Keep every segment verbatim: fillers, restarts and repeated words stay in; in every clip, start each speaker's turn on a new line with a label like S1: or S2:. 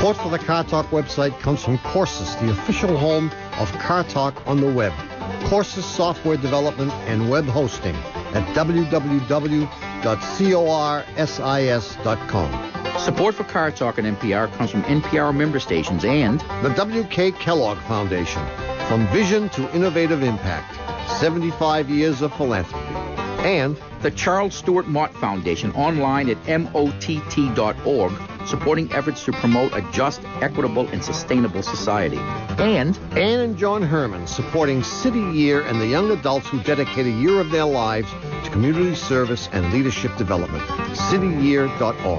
S1: Support for the Car Talk website comes from Courses, the official home of Car Talk on the web. Courses software development and web hosting at w w w dot corsis dot com.
S2: Support for Car Talk and N P R comes from N P R member stations and
S1: the W K Kellogg Foundation. From vision to innovative impact. seventy-five years of philanthropy. And
S2: the Charles Stewart Mott Foundation, online at mott dot org, supporting efforts to promote a just, equitable, and sustainable society. And
S1: Ann and John Herman, supporting City Year and the young adults who dedicate a year of their lives to community service and leadership development. city year dot org.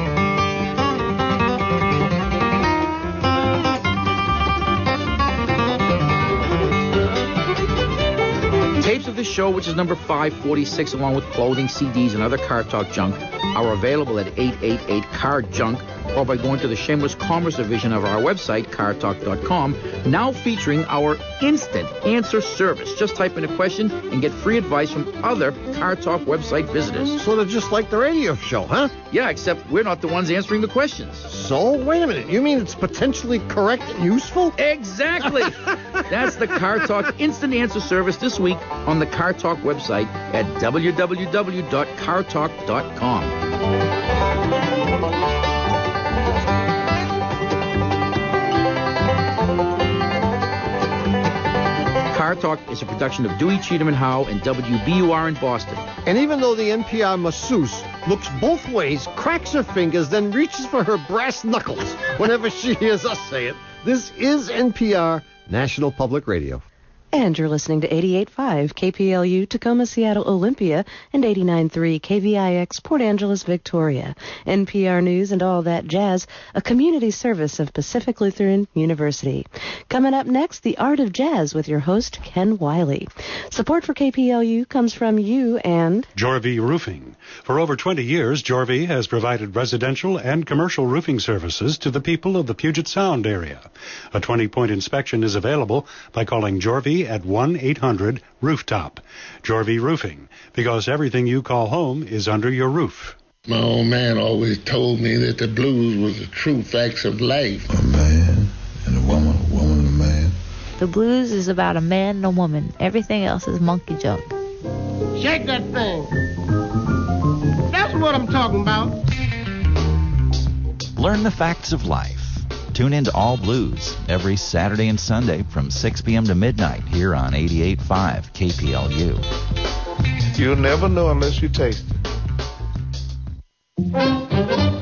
S2: Tapes of this show, which is number five forty-six, along with clothing, C Ds, and other Car Talk junk, are available at eight eight eight C A R junk or by going to the Shameless Commerce division of our website, car talk dot com, now featuring our instant answer service. Just type in a question and get free advice from other Car Talk website visitors.
S1: Sort of just like the radio show, huh?
S2: Yeah, except we're not the ones answering the questions.
S1: So, wait a minute. You mean it's potentially correct and useful?
S2: Exactly. That's the Car Talk instant answer service this week on the Car Talk website at w w w dot car talk dot com. Car Talk is a production of Dewey, Cheatham and Howe and W B U R in Boston.
S1: And even though the N P R masseuse looks both ways, cracks her fingers, then reaches for her brass knuckles whenever she hears us say it, this is N P R, National Public Radio.
S3: And you're listening to eighty-eight point five K P L U Tacoma, Seattle, Olympia, and eighty-nine point three K V I X Port Angeles, Victoria. N P R News and All That Jazz, a community service of Pacific Lutheran University. Coming up next, The Art of Jazz with your host, Ken Wiley. Support for K P L U comes from you and
S4: Jorvie Roofing. For over twenty years, Jorvie has provided residential and commercial roofing services to the people of the Puget Sound area. A twenty-point inspection is available by calling Jorvie at one eight hundred rooftop. Jorvie Roofing, because everything you call home is under your roof.
S5: My old man always told me that the blues was the true facts of life.
S6: A man and a woman, a woman and a man.
S7: The blues is about a man and a woman. Everything else is monkey junk.
S8: Shake that thing. That's what I'm talking about.
S9: Learn the facts of life. Tune in to All Blues every Saturday and Sunday from six p.m. to midnight here on eighty-eight point five K P L U.
S10: You'll never know unless you taste it.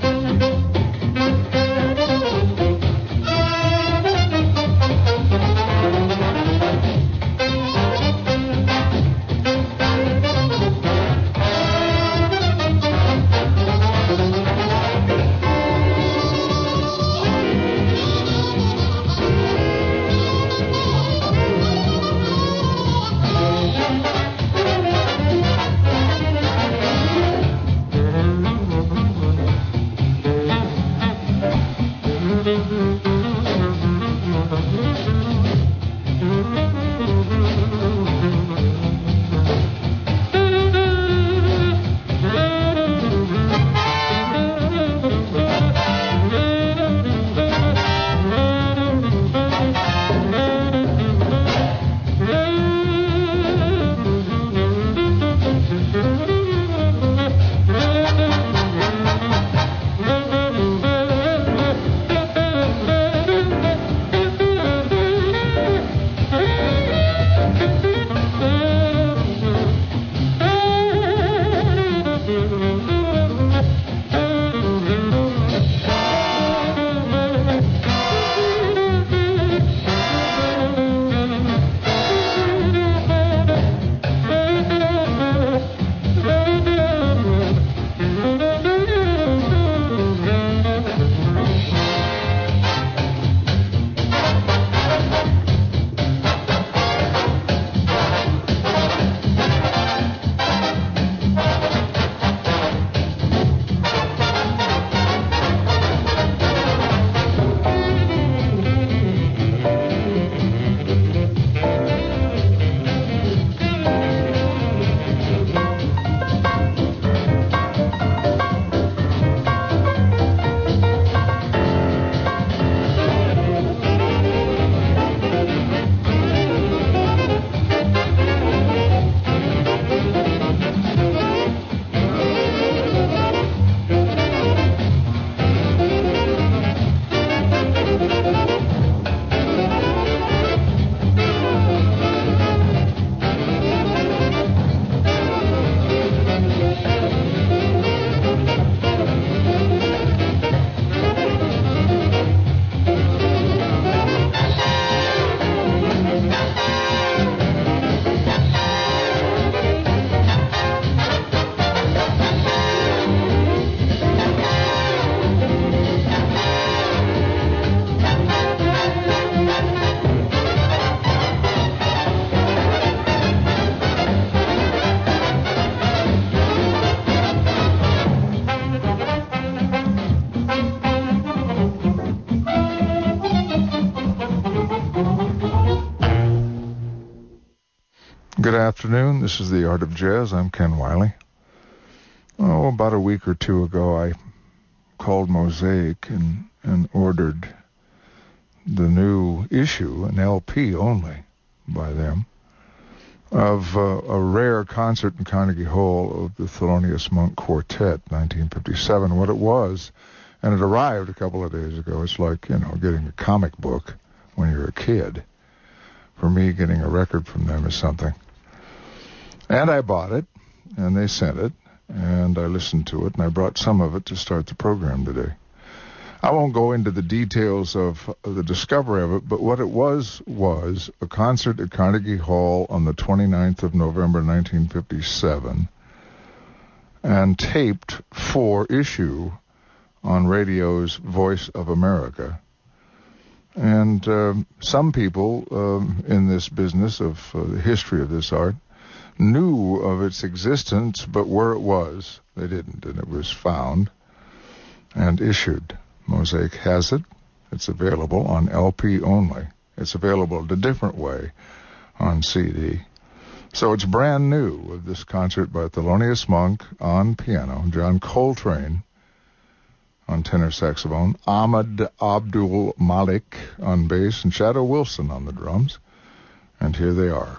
S11: Good afternoon. This is The Art of Jazz. I'm Ken Wiley. Oh, about a week or two ago, I called Mosaic and, and ordered the new issue, an L P only by them, of uh, a rare concert in Carnegie Hall of the Thelonious Monk Quartet, nineteen fifty-seven. What it was, and it arrived a couple of days ago. It's like, you know, getting a comic book when you're a kid. For me, getting a record from them is something. And I bought it, and they sent it, and I listened to it, and I brought some of it to start the program today. I won't go into the details of the discovery of it, but what it was was a concert at Carnegie Hall on the twenty-ninth of November, nineteen fifty-seven, and taped for issue on radio's Voice of America. And um, some people um, in this business of uh, the history of this art knew of its existence, but where it was, they didn't, and it was found and issued. Mosaic has it. It's available on L P only. It's available a different way on C D. So it's brand new with this concert by Thelonious Monk on piano, John Coltrane on tenor saxophone, Ahmad Abdul Malik on bass, and Shadow Wilson on the drums. And here they are.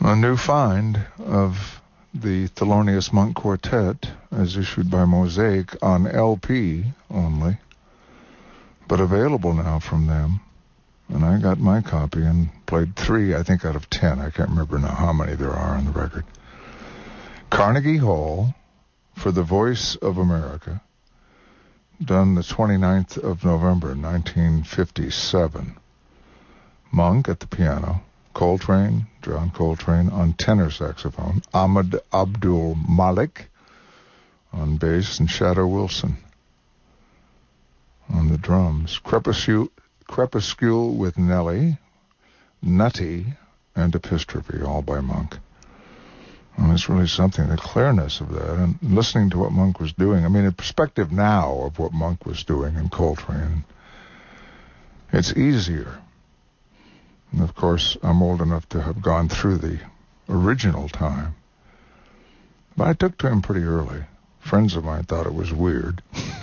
S11: A new find of the Thelonious Monk Quartet, as issued by Mosaic on L P only, but available now from them. And I got my copy and played three, I think, out of ten. I can't remember now how many there are on the record. Carnegie Hall for the Voice of America, done the twenty-ninth of November, nineteen fifty-seven. Monk at the piano, Coltrane, John Coltrane on tenor saxophone, Ahmad Abdul Malik on bass, and Shadow Wilson on the drums. Crepuscule, Crepuscule with Nellie, Nutty, and Epistrophe, all by Monk. And it's really something, the clearness of that, and listening to what Monk was doing. I mean, in perspective now of what Monk was doing in Coltrane, it's easier. And of course, I'm old enough to have gone through the original time. But I took to him pretty early. Friends of mine thought it was weird.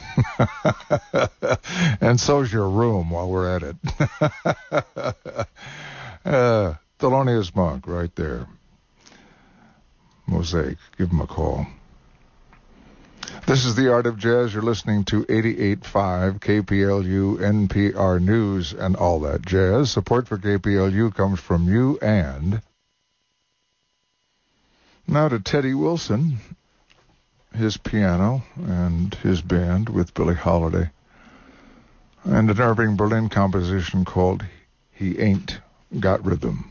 S11: And so's your room while we're at it. uh, Thelonious Monk, right there. Mosaic, give him a call. This is The Art of Jazz. You're listening to eighty-eight point five K P L U, N P R News, and all that jazz. Support for K P L U comes from you and... Now to Teddy Wilson, his piano and his band with Billie Holiday, and an Irving Berlin composition called He Ain't Got Rhythm.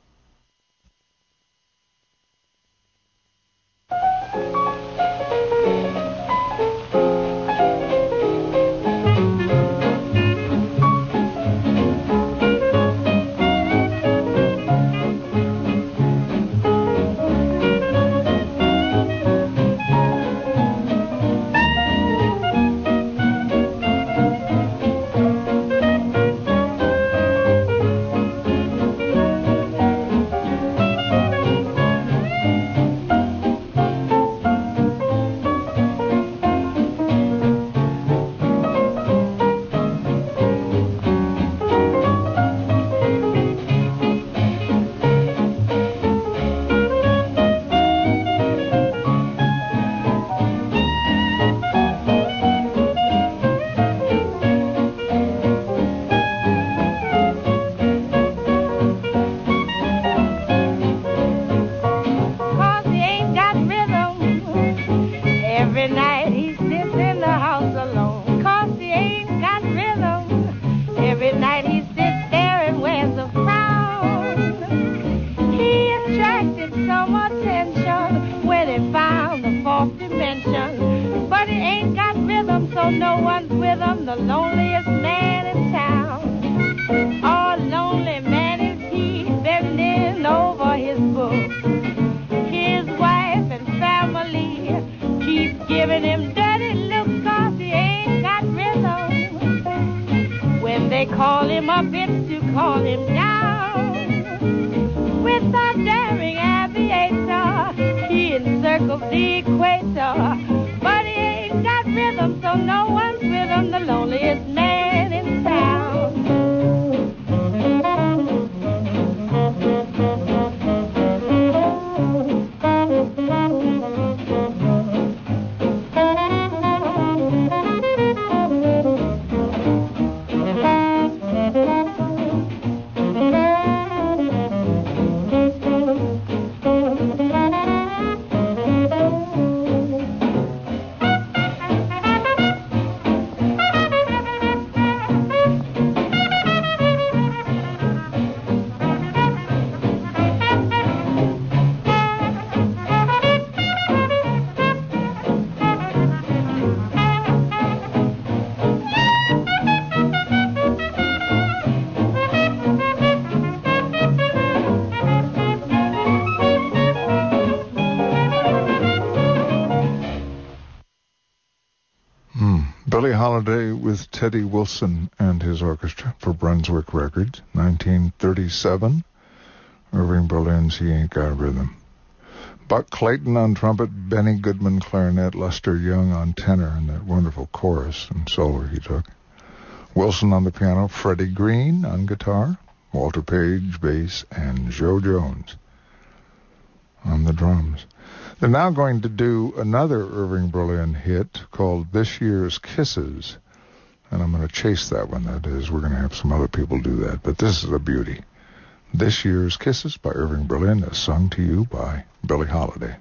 S11: Billie Holiday with Teddy Wilson and his orchestra for Brunswick Records, nineteen thirty-seven. Irving Berlin's He Ain't Got Rhythm. Buck Clayton on trumpet, Benny Goodman clarinet, Lester Young on tenor, and that wonderful chorus and solo he took. Wilson on the piano, Freddie Green on guitar, Walter Page bass, and Joe Jones on the drums. They're now going to do another Irving Berlin hit called This Year's Kisses, and I'm going to chase that one. That is, we're going to have some other people do that, but this is a beauty. This Year's Kisses by Irving Berlin is sung to you by Billie Holiday.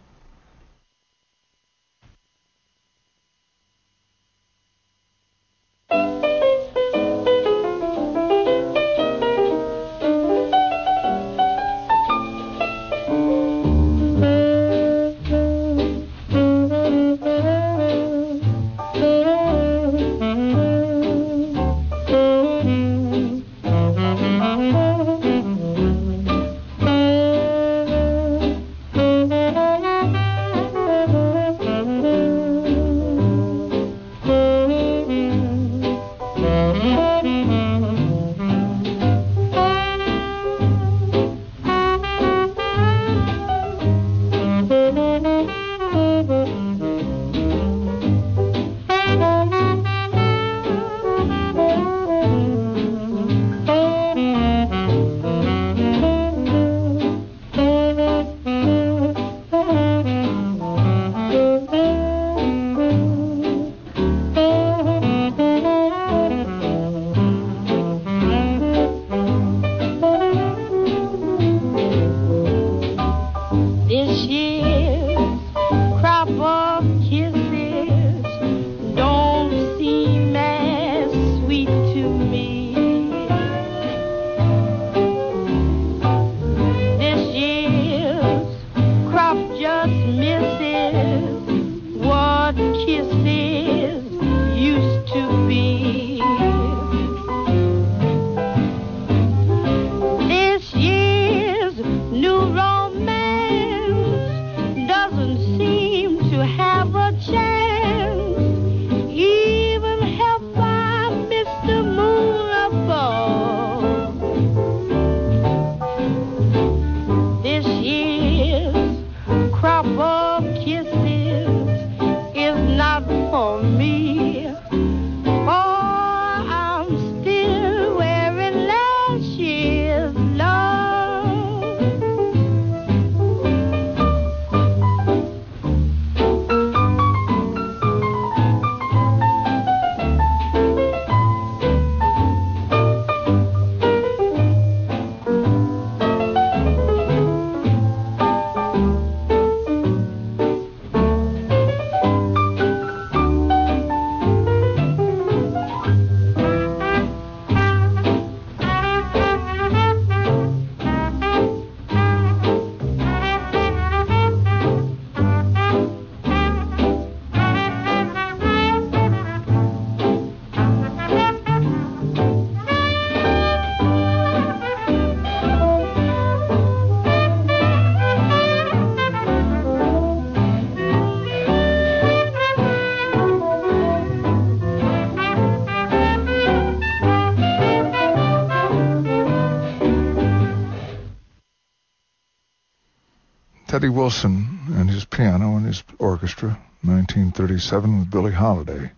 S11: Teddy Wilson and his piano and his orchestra, nineteen thirty-seven, with Billie Holiday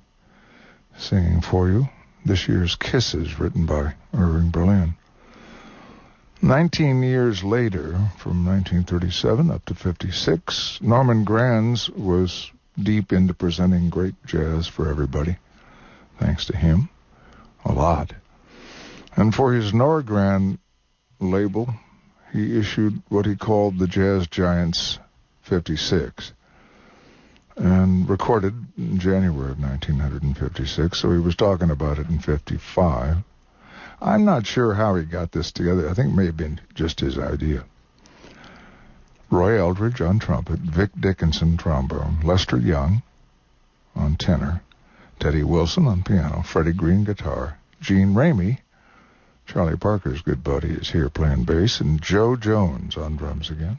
S11: singing for you This Year's Kisses, written by Irving Berlin. Nineteen years later, from nineteen thirty-seven up to fifty-six, Norman Granz was deep into presenting great jazz for everybody, thanks to him, a lot. And for his Norgran label, he issued what he called the Jazz Giants fifty-six and recorded in January of nineteen fifty-six, so he was talking about it in fifty-five. I'm not sure how he got this together. I think it may have been just his idea. Roy Eldridge on trumpet, Vic Dickinson trombone, Lester Young on tenor, Teddy Wilson on piano, Freddie Green guitar, Gene Ramey, Charlie Parker's good buddy, is here playing bass, and Joe Jones on drums again.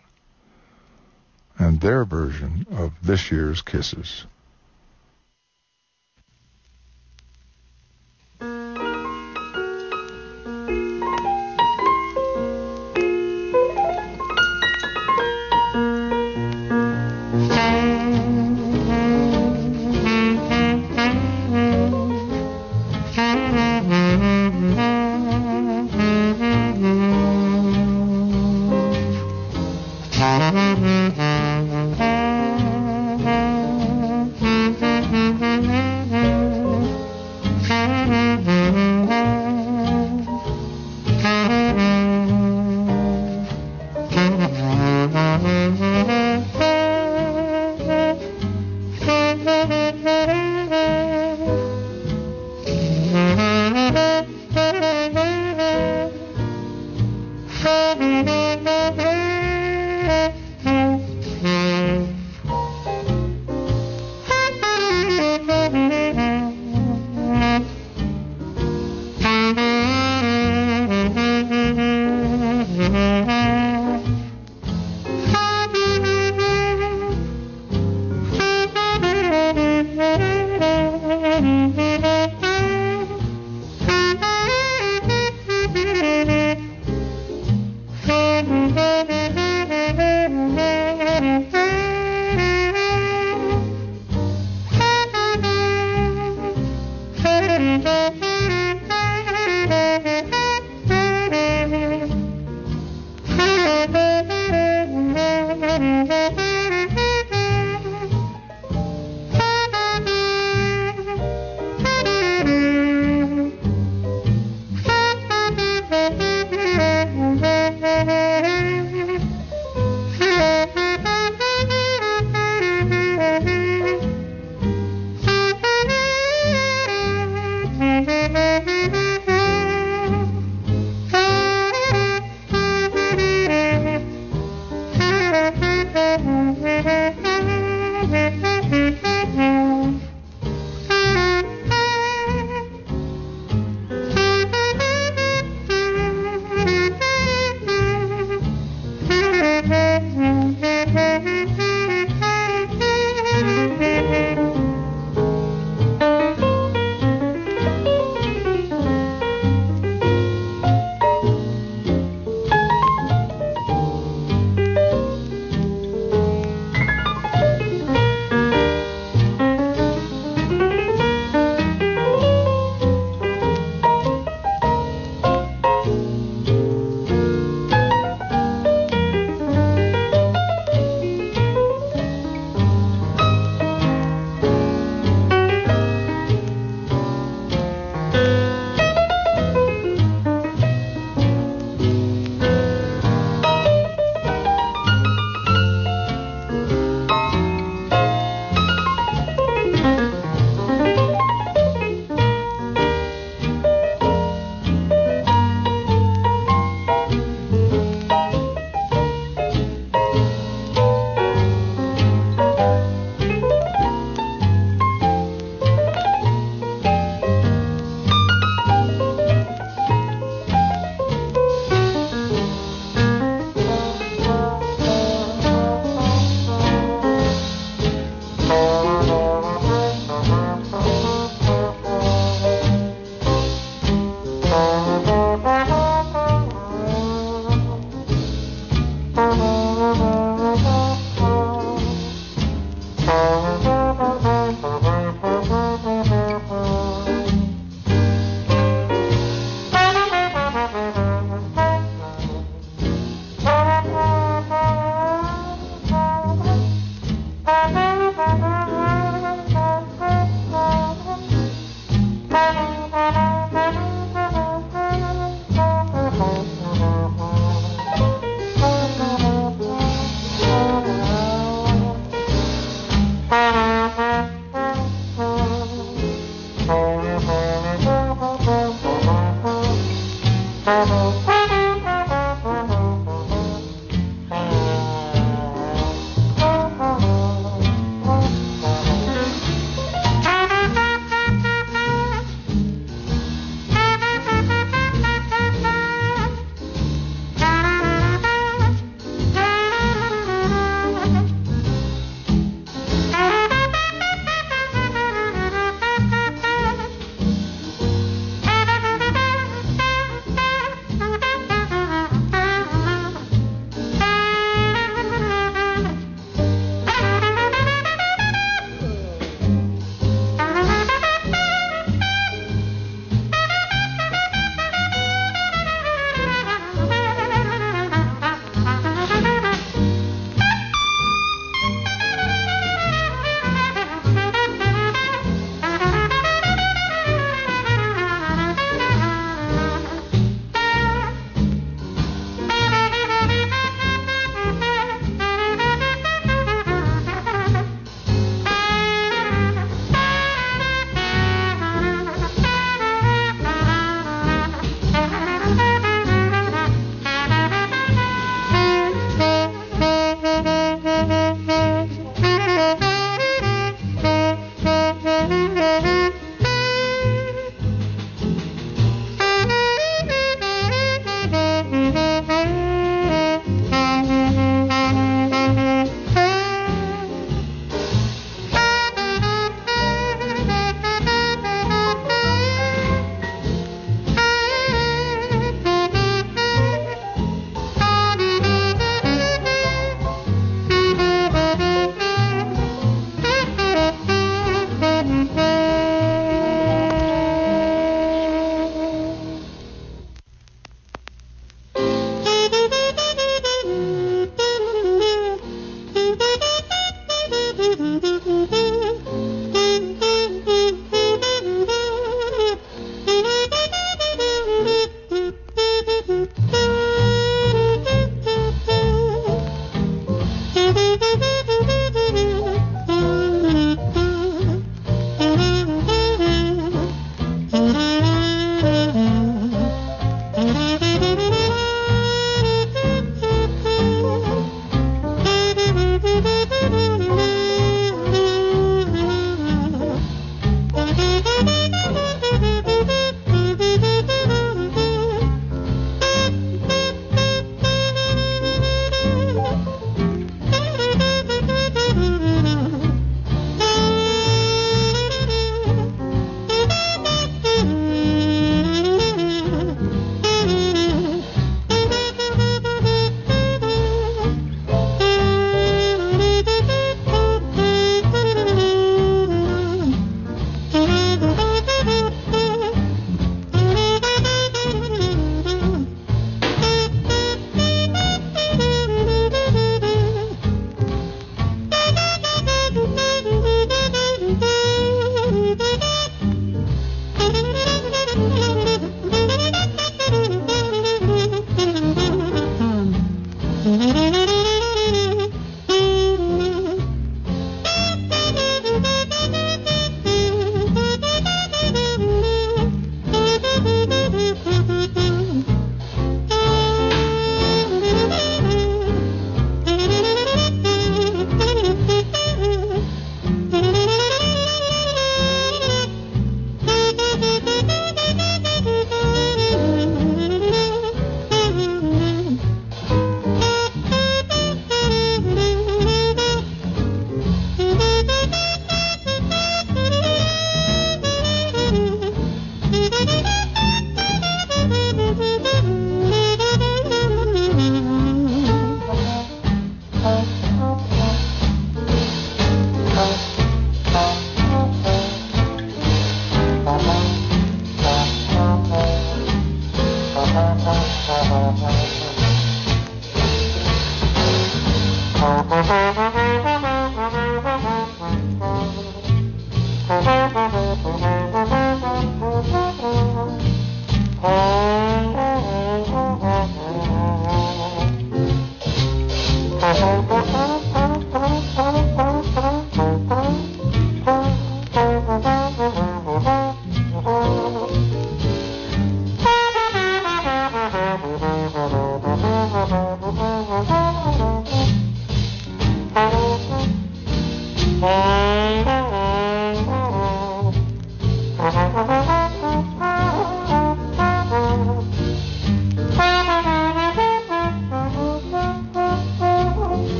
S11: And their version of This Year's Kisses.
S12: Mm-hmm.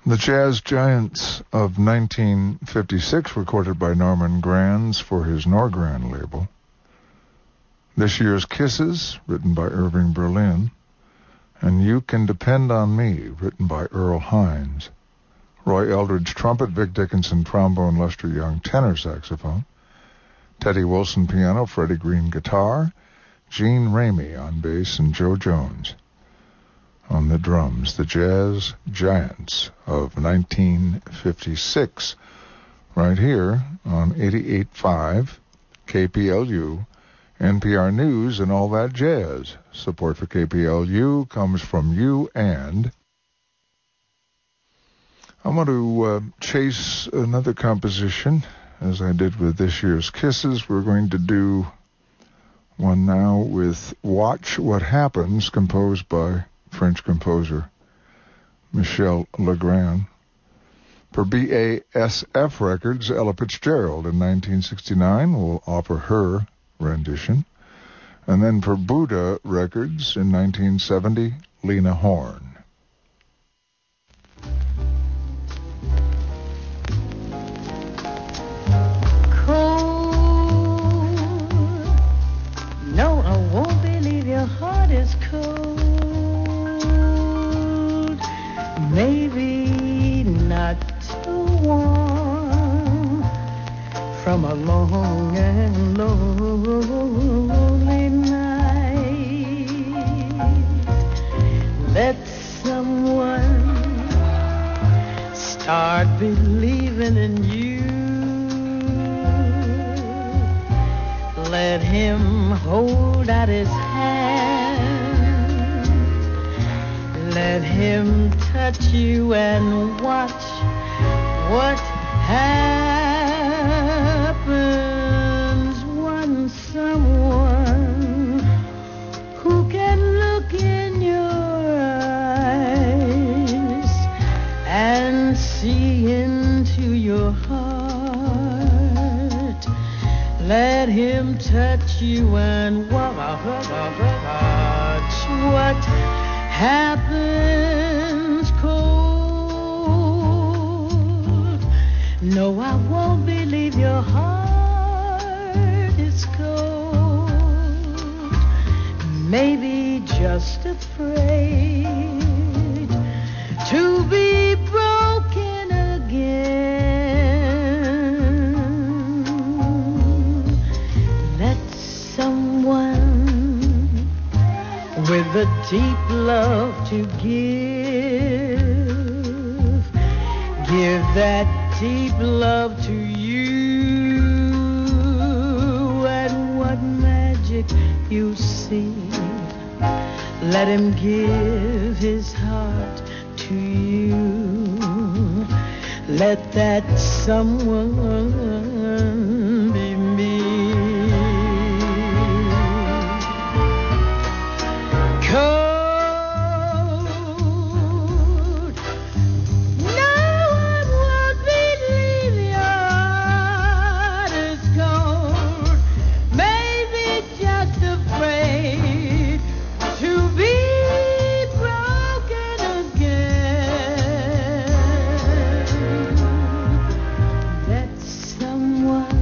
S11: The Jazz Giants of nineteen fifty-six, recorded by Norman Granz for his Norgran label. This Year's Kisses, written by Irving Berlin. And You Can Depend on Me, written by Earl Hines. Roy Eldridge trumpet, Vic Dickinson trombone, Lester Young tenor saxophone. Teddy Wilson piano, Freddie Green guitar. Gene Ramey on bass, and Joe Jones on the drums. The Jazz Giants of nineteen fifty-six, right here on eighty-eight point five K P L U, N P R News, and all that jazz. Support for K P L U comes from you, and I want to uh, chase another composition, as I did with This Year's Kisses. We're going to do one now with Watch What Happens, composed by French composer Michel Legrand. For B A S F Records, Ella Fitzgerald in nineteen sixty-nine will offer her rendition. And then for Buddha Records in nineteen seventy, Lena Horne.
S12: Cold. No, I won't believe your heart is cold. Maybe not too warm from a long and lonely night. Let someone start believing in you. Let him hold out his hand. Let him touch you and watch what happens. Once someone who can look in your eyes and see into your heart. Let him touch you and watch what happens. Cold. No, I won't believe your heart is cold. Maybe just afraid to be broken again. Let someone with a deep love to give, give that deep love to you, and what magic you see, let him give his heart to you. Let that someone be me. Cold. No, I won't believe your heart is cold. Maybe just afraid to be broken again. Let someone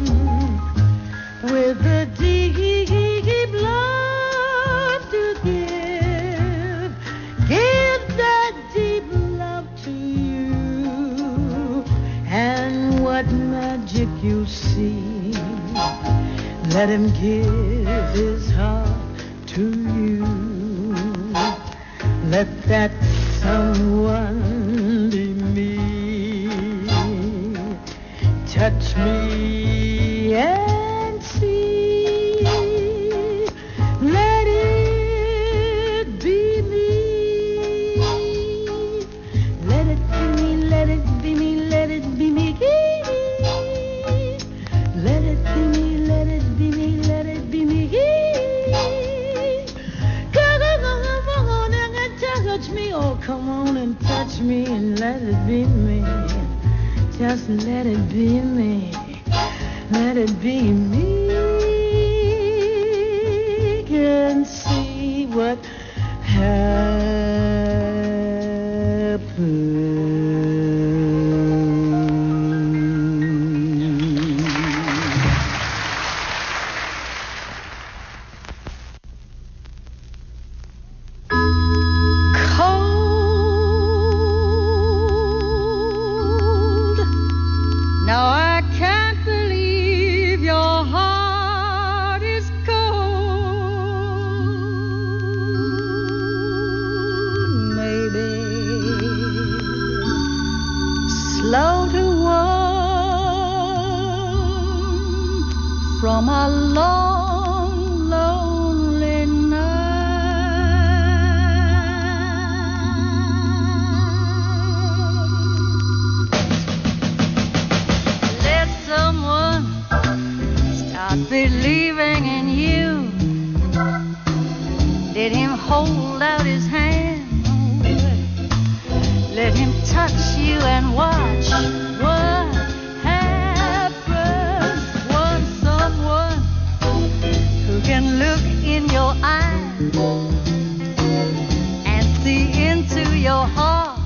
S12: with a deep love to give, give that deep love to you, and what magic you see, let him give his heart to you. Let that someone be me. Touch me and see. Let it be me. Let it be me, let it be me, let it be me. Let it be me, let it be me, let it be me. Come on and touch me, oh come on and touch me and let it be me. Just let it be me. Let it be me. Can see what happens. from a long, lonely night. Let someone start believing in you. Let him hold out his hand. Let him touch you and watch what happens. Want someone who can look in your eyes and see into your heart.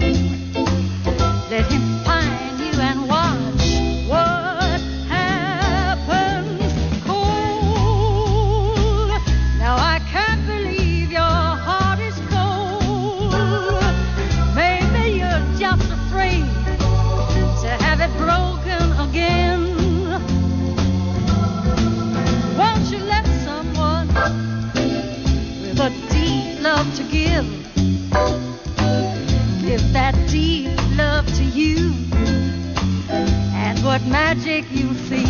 S12: Let him find you and watch what happens. Cold. Now I can't believe your heart is cold. Maybe you're just afraid to have it broken again. Won't you let someone with a deep love to give give that deep love to you, and what magic you see.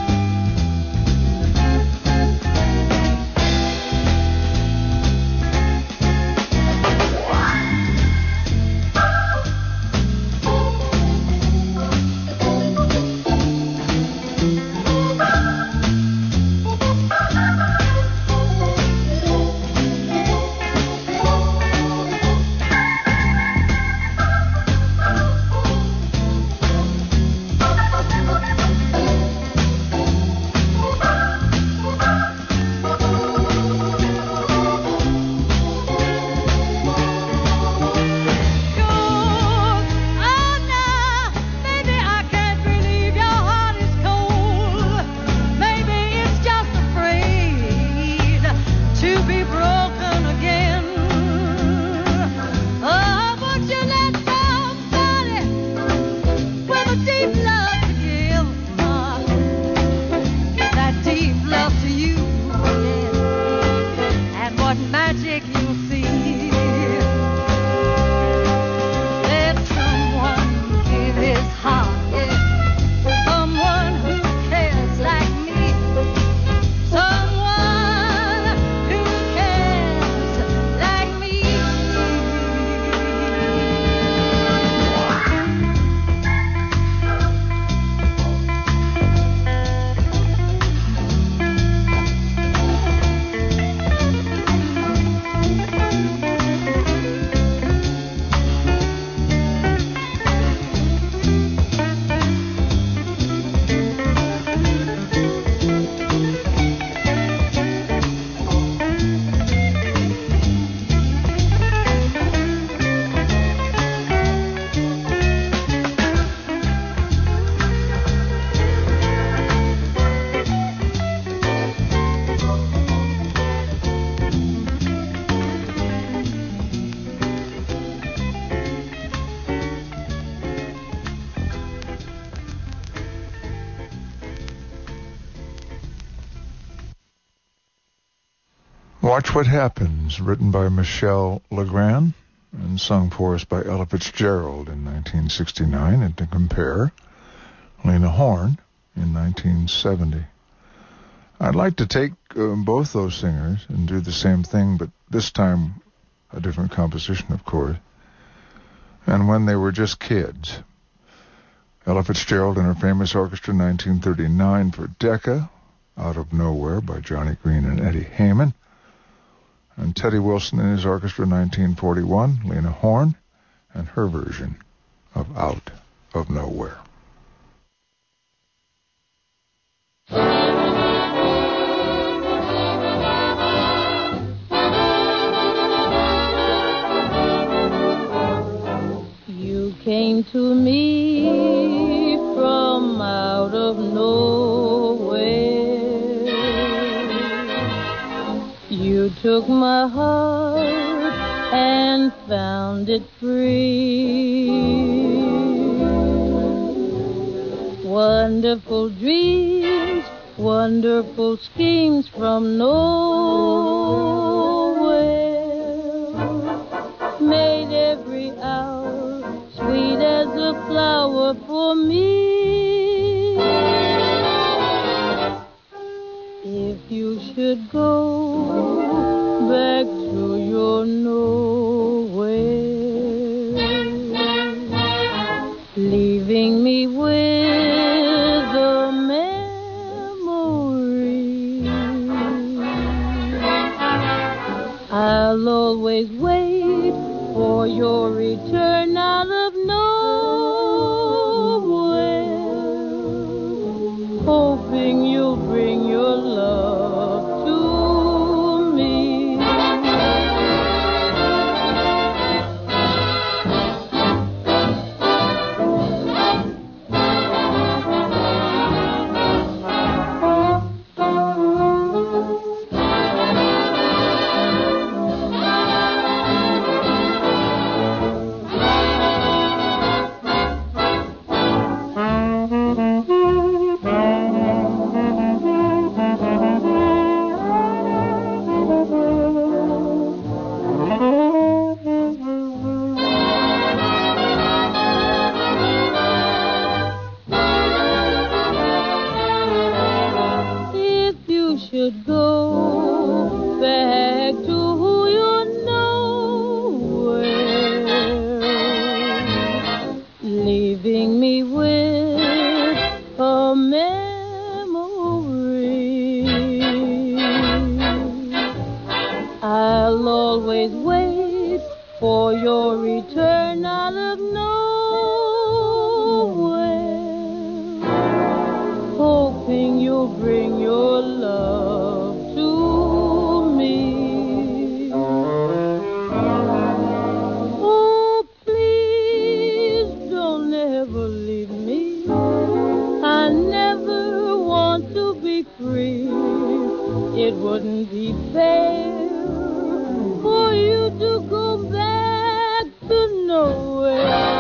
S11: Watch What Happens, written by Michel Legrand and sung for us by Ella Fitzgerald in nineteen sixty-nine, and to compare, Lena Horne in nineteen seventy. I'd like to take uh, both those singers and do the same thing, but this time a different composition, of course. And when they were just kids. Ella Fitzgerald and her famous orchestra, nineteen thirty-nine, for Decca, Out of Nowhere by Johnny Green and Eddie Heyman. And Teddy Wilson and his orchestra, nineteen forty-one, Lena Horne, and her version of Out of Nowhere.
S12: You came to me from out of nowhere. You took my heart and found it free. Wonderful dreams, wonderful schemes from nowhere made every hour sweet as a flower for me. you're nowhere, leaving me with a memory. I'll always wait for your return out of nowhere, hoping you'll bring your love to me. Should go back to who you nowhere, leaving me with a memory. I'll always wait for your return out of nowhere, hoping you'll bring your love to me. Oh, please don't ever leave me. I never want to be free. It wouldn't be fair for you to go back to nowhere.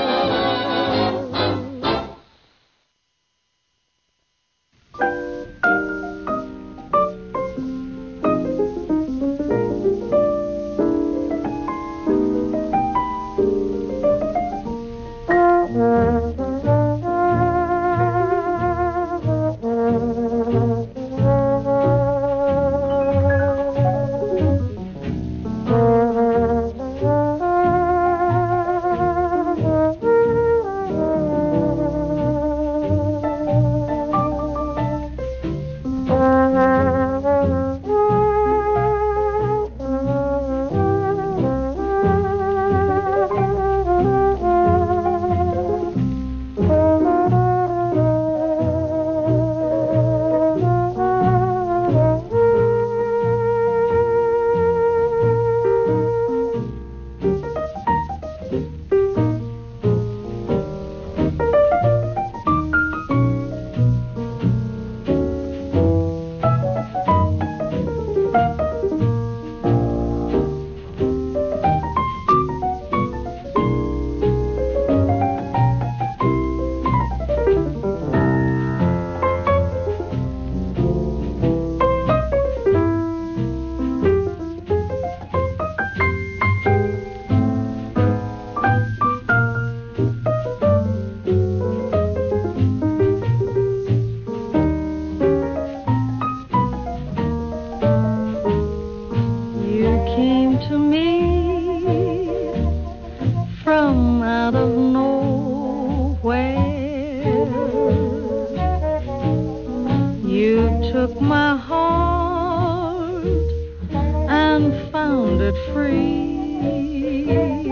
S12: took my heart and found it free.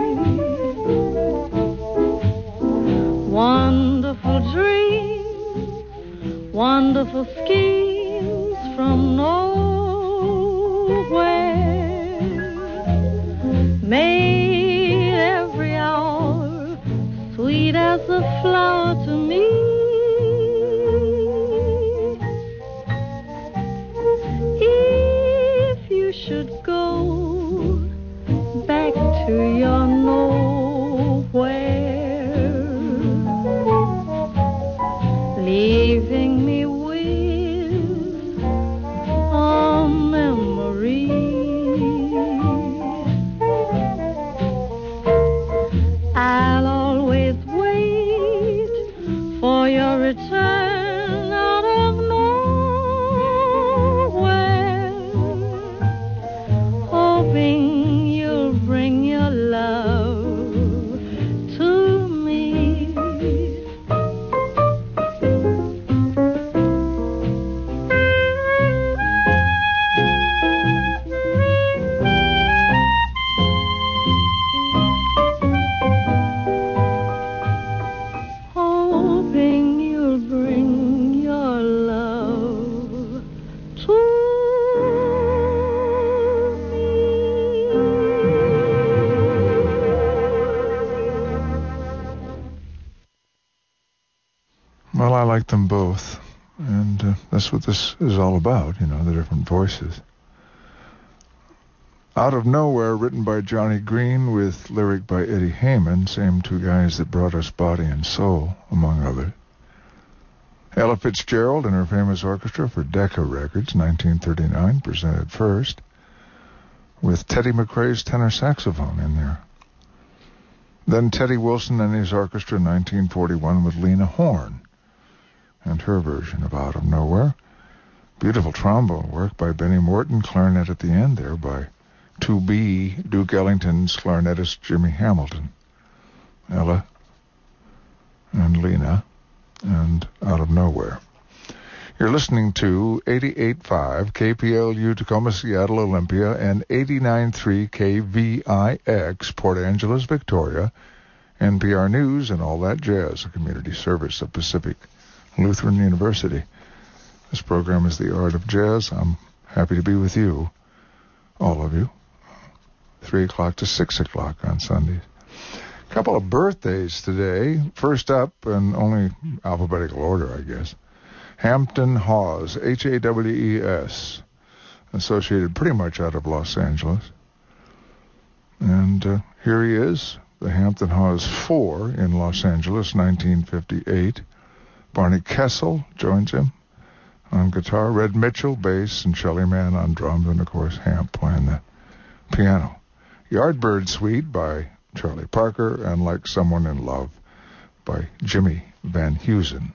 S12: Wonderful dreams, wonderful schemes from nowhere made every hour sweet as a flower to me. If you should go back to your nowhere, leaving me with a memory, I'll always wait for your return out of nowhere, hoping you'll
S11: like them both. And uh, that's what this is all about, you know, the different voices. Out of Nowhere, written by Johnny Green with lyric by Eddie Heyman, same two guys that brought us Body and Soul, among others. Ella Fitzgerald and her famous orchestra for Decca Records, nineteen thirty-nine, presented first, with Teddy McRae's tenor saxophone in there. Then Teddy Wilson and his orchestra, nineteen forty-one, with Lena Horne and her version of Out of Nowhere. Beautiful trombone work by Benny Morton, clarinet at the end there by to be Duke Ellington's clarinetist Jimmy Hamilton. Ella and Lena and Out of Nowhere. You're listening to eighty-eight point five K P L U Tacoma, Seattle, Olympia, and eighty-nine point three K V I X Port Angeles, Victoria, N P R News and All That Jazz, a community service of Pacific Lutheran University. This program is The Art of Jazz. I'm happy to be with you, all of you, three o'clock to six o'clock on Sundays. A couple of birthdays today. First up, in only alphabetical order, I guess, Hampton Hawes, H A W E S, associated pretty much out of Los Angeles. And uh, here he is, the Hampton Hawes Four in Los Angeles, nineteen fifty-eight. Barney Kessel joins him on guitar, Red Mitchell, bass, and Shelly Manne on drums, and, of course, Hamp playing the piano. Yardbird Suite by Charlie Parker, and Like Someone in Love by Jimmy Van Heusen.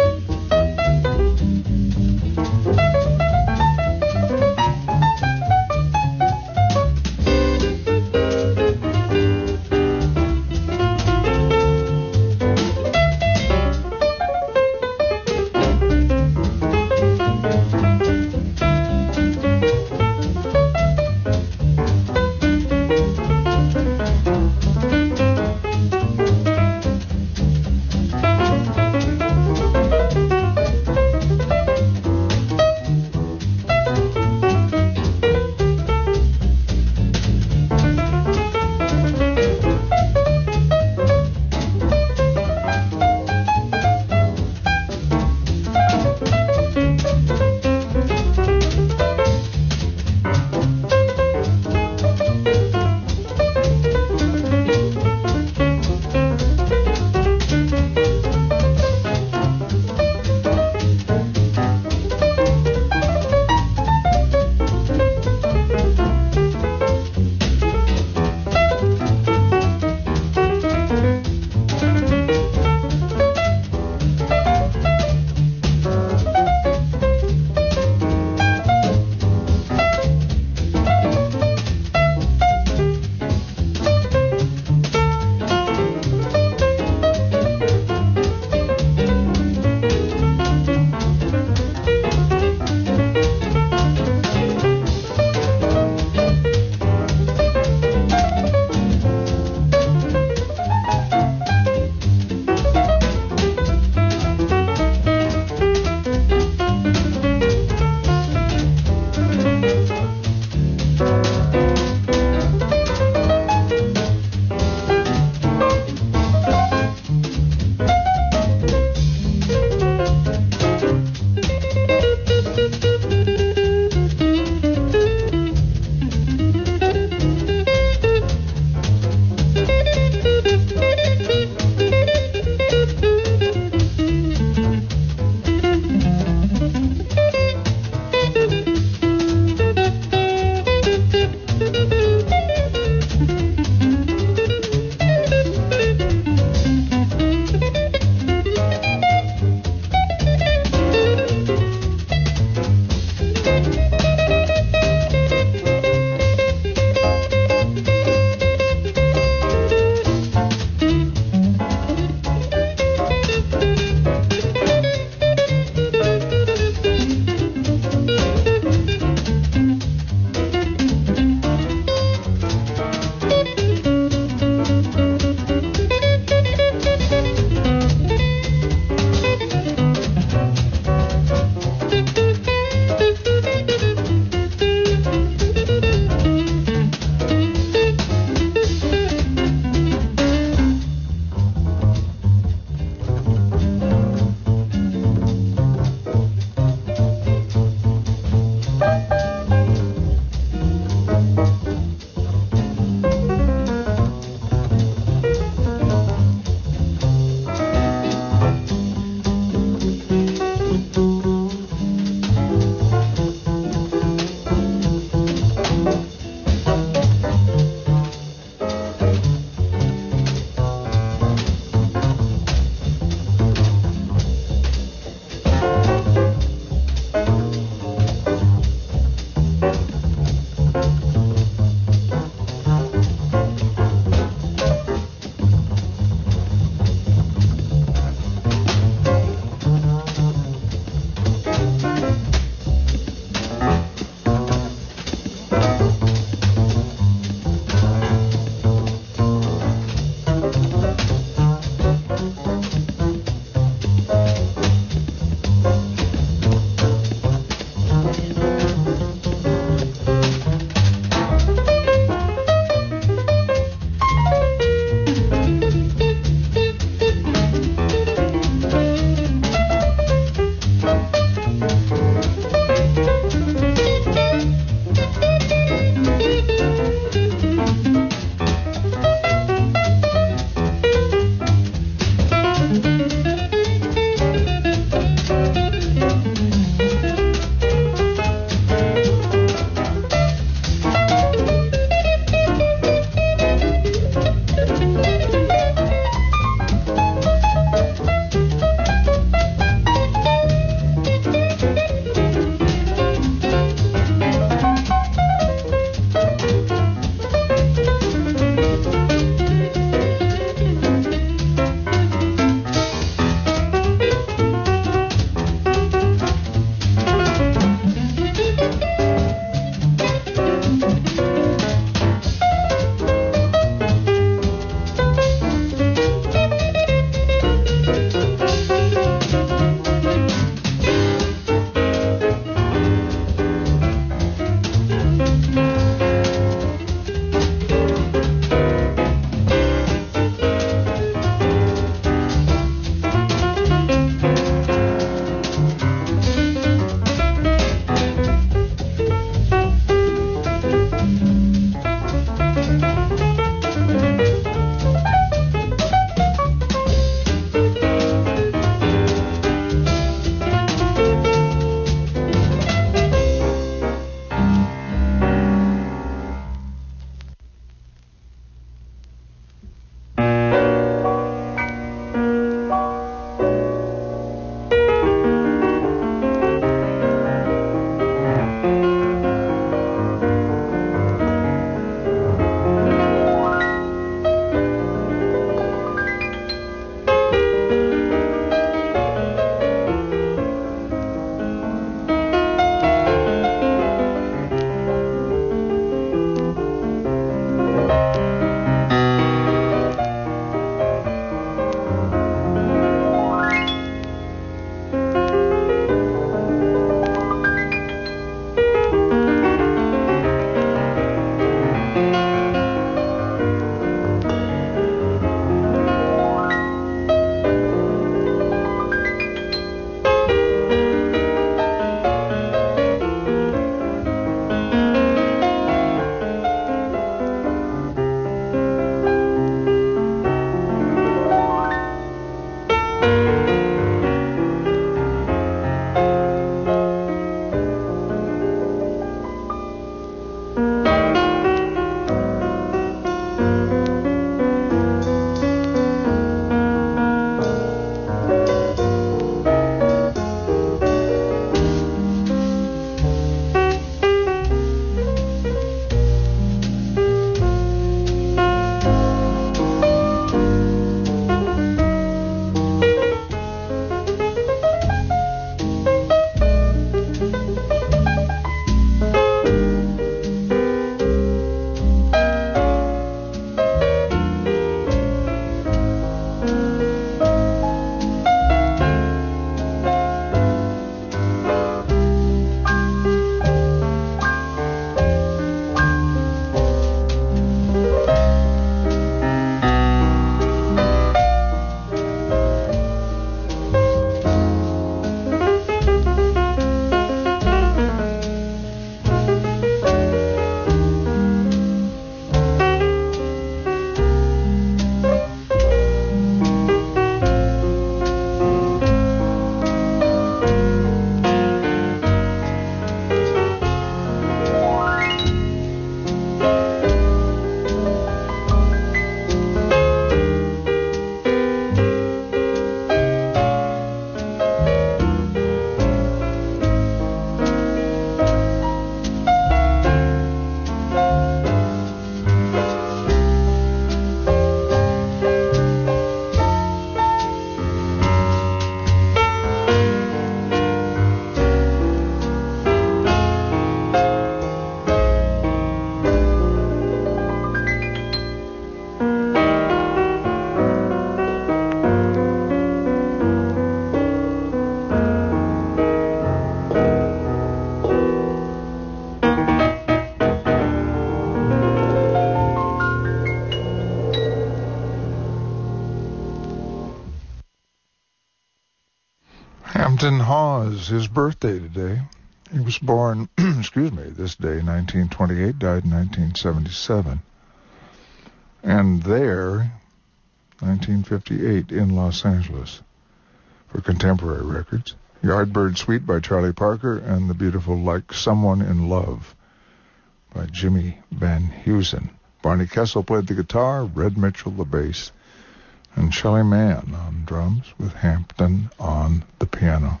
S11: Stanton Hawes, his birthday today. He was born, excuse me, this day, nineteen twenty-eight, died in nineteen seventy-seven. And there, nineteen fifty-eight, in Los Angeles, for Contemporary Records. Yardbird Suite by Charlie Parker, and the beautiful Like Someone in Love by Jimmy Van Heusen. Barney Kessel played the guitar, Red Mitchell the bass, and Shelley Mann on drums with Hampton on the piano.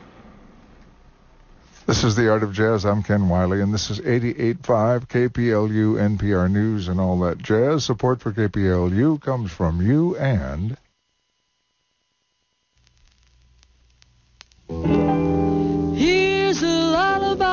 S11: This is The Art of Jazz. I'm Ken Wiley, and this is eighty-eight point five K P L U, N P R News, and all that jazz. Support for K P L U comes from you and...
S12: Here's a lullaby,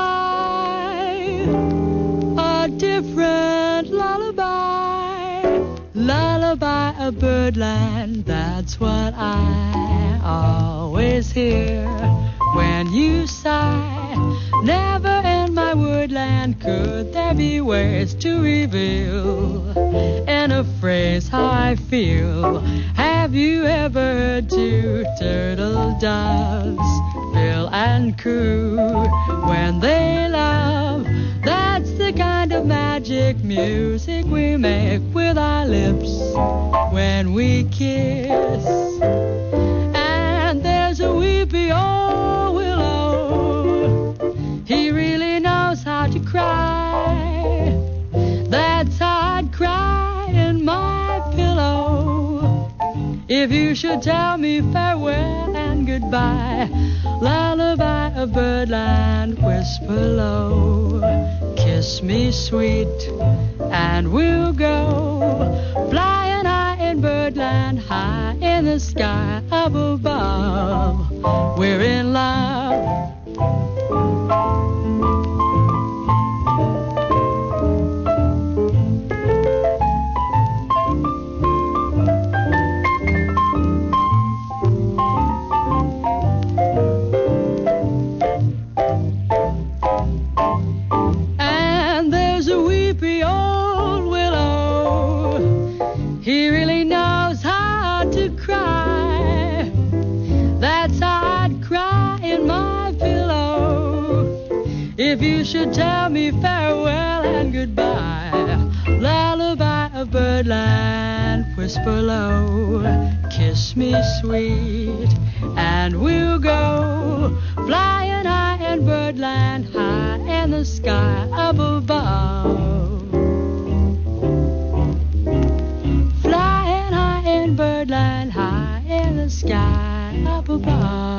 S12: a different lullaby, lullaby of birdland. That's what I always hear when you sigh. Never in my woodland could there be ways to reveal in a phrase how I feel. Have you ever heard two turtle doves bill and coo when they love? That's the kind of magic music we make with our lips when we kiss. And there's a weepy old willow, he really knows how to cry. That's how I'd cry in my pillow if you should tell me farewell and goodbye. Lullaby of birdland, whisper low, kiss me sweet, and we'll go flying high in birdland, high in the sky up above. We're in love. If you should tell me farewell and goodbye, lullaby of birdland, whisper low, kiss me sweet, and we'll go flying high in birdland, high in the sky up above. Flying high in birdland, high in the sky up above.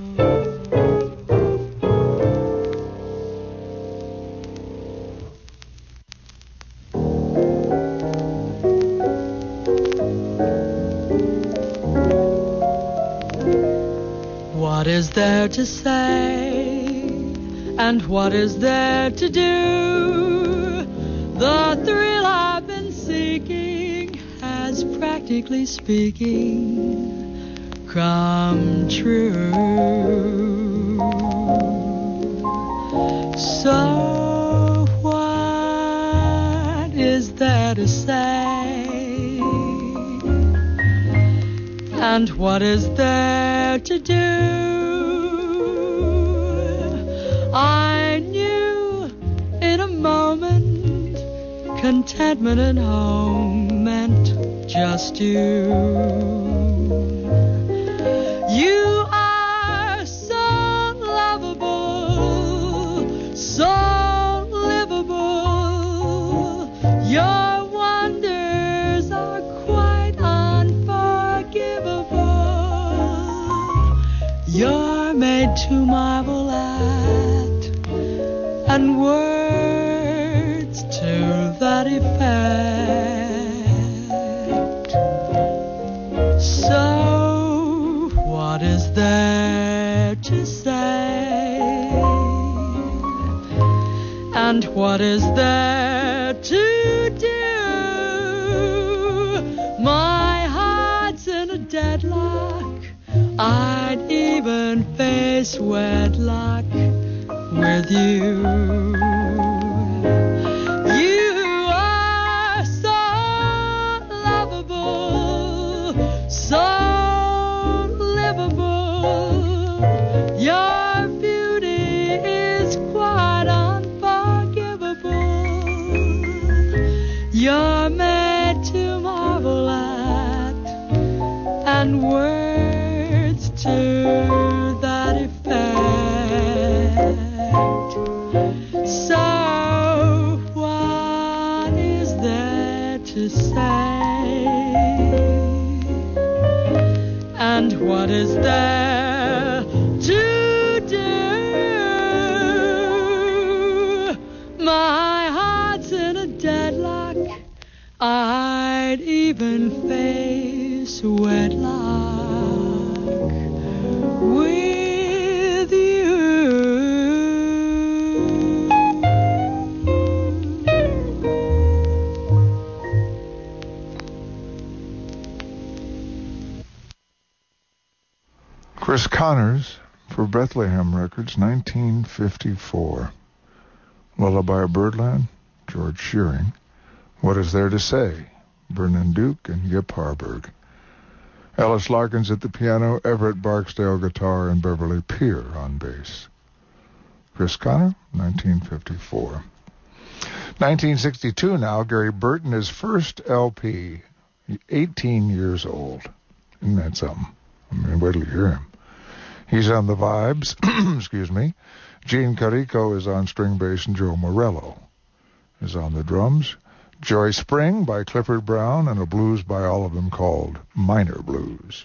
S12: What is there to say, and what is there to do? The thrill I've been seeking has, practically speaking, come true. So what is there to say, and what is there to do? I knew in a moment contentment and home meant just you. You are so lovable, so livable. Your wonders are quite unforgivable. You're made to marvel at, and words to that effect. So what is there to say, and what is there to do? My heart's in a deadlock, I'd even face wedlock with you. You are so lovable, so livable. made to marvel at, and words to that effect. So what is there to say? And what is there to do? My heart's in a deadlock. I'd even face wedlock with you.
S11: Chris Connors for Bethlehem Records, nineteen fifty-four. Lullaby of Birdland, George Shearing. What Is There to Say? Vernon Duke and Yip Harburg. Ellis Larkins at the piano, Everett Barksdale guitar, and Beverly Peer on bass. Chris Connor, nineteen fifty-four. nineteen sixty-two now, Gary Burton, his first L P, eighteen years old. Isn't that something? I mean, wait till you hear him. He's on the vibes, excuse me. Gene Carico is on string bass, and Joe Morello is on the drums. Joy Spring by Clifford Brown, and a blues by all of them called Minor Blues.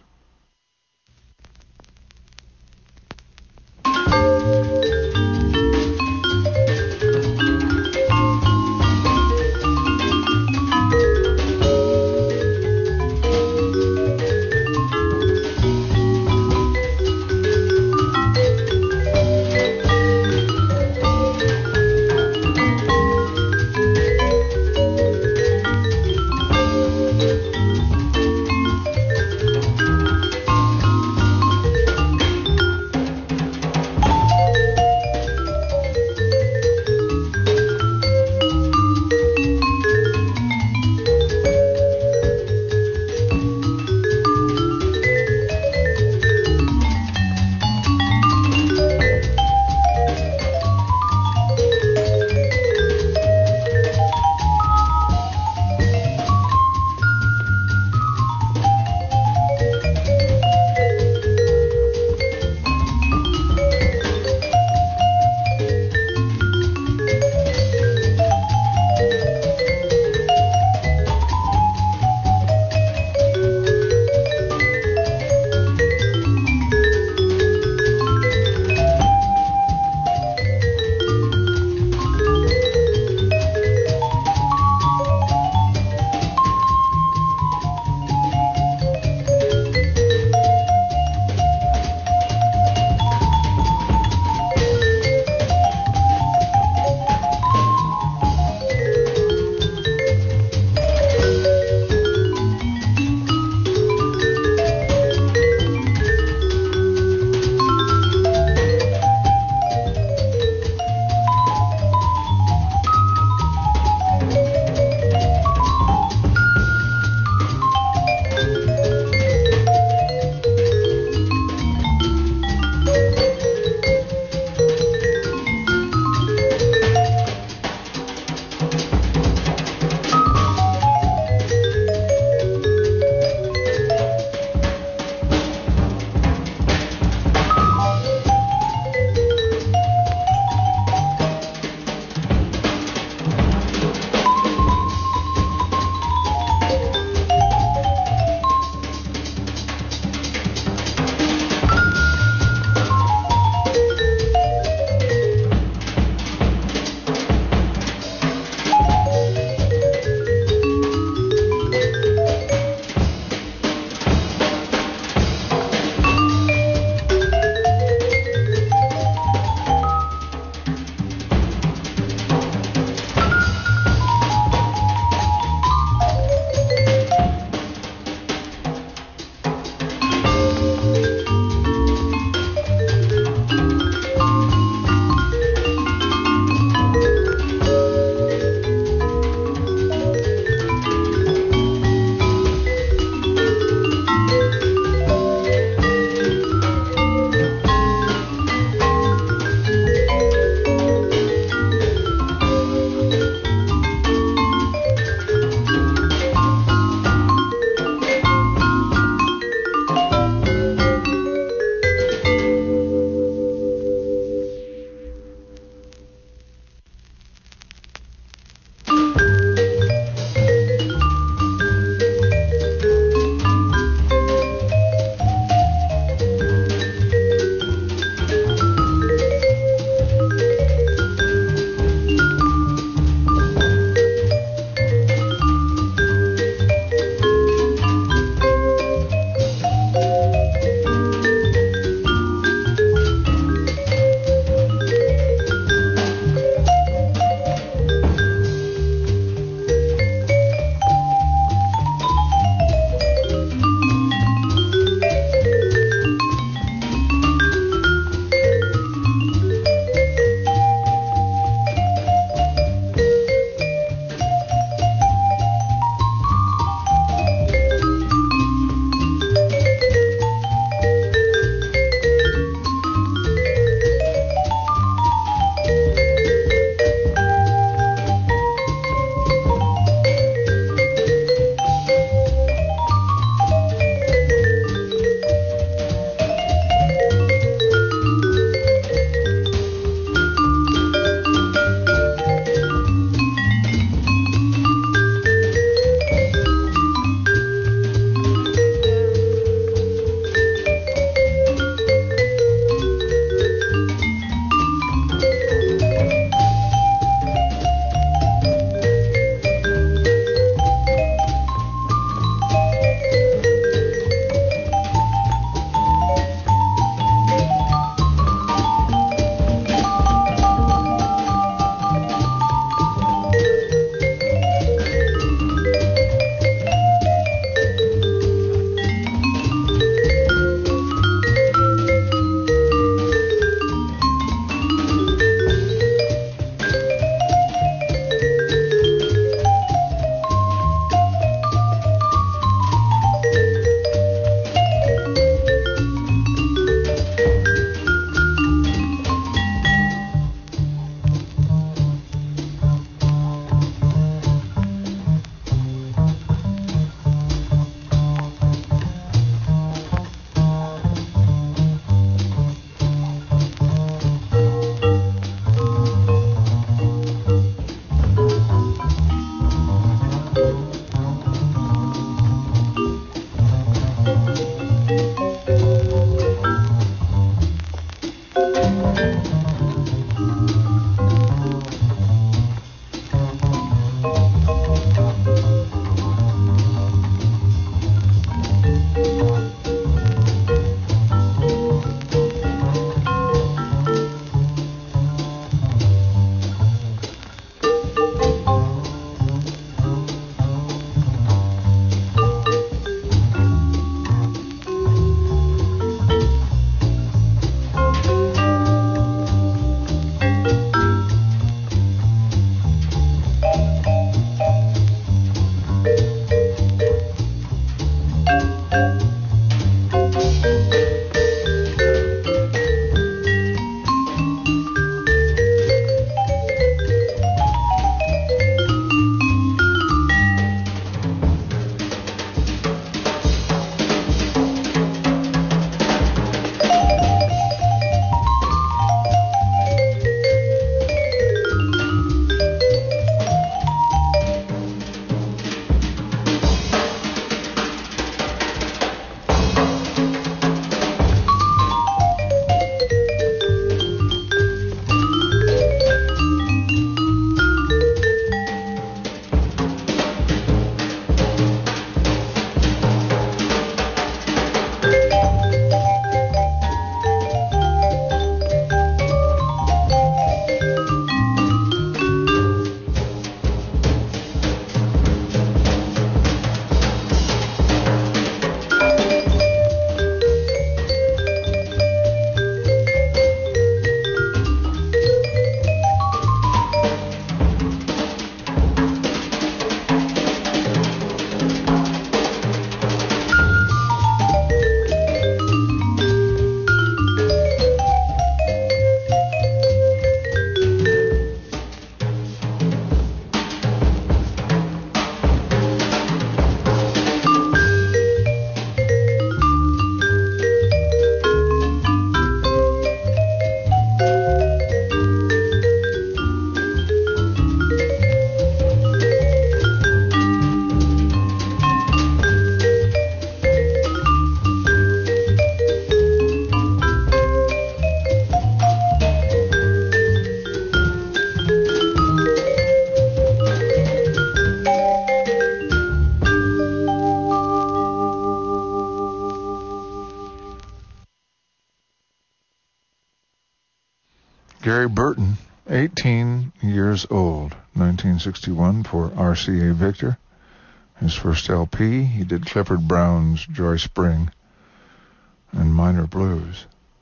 S11: Gary Burton, eighteen years old, nineteen sixty-one for R C A Victor. His first L P, he did Clifford Brown's Joy Spring and Minor Blues.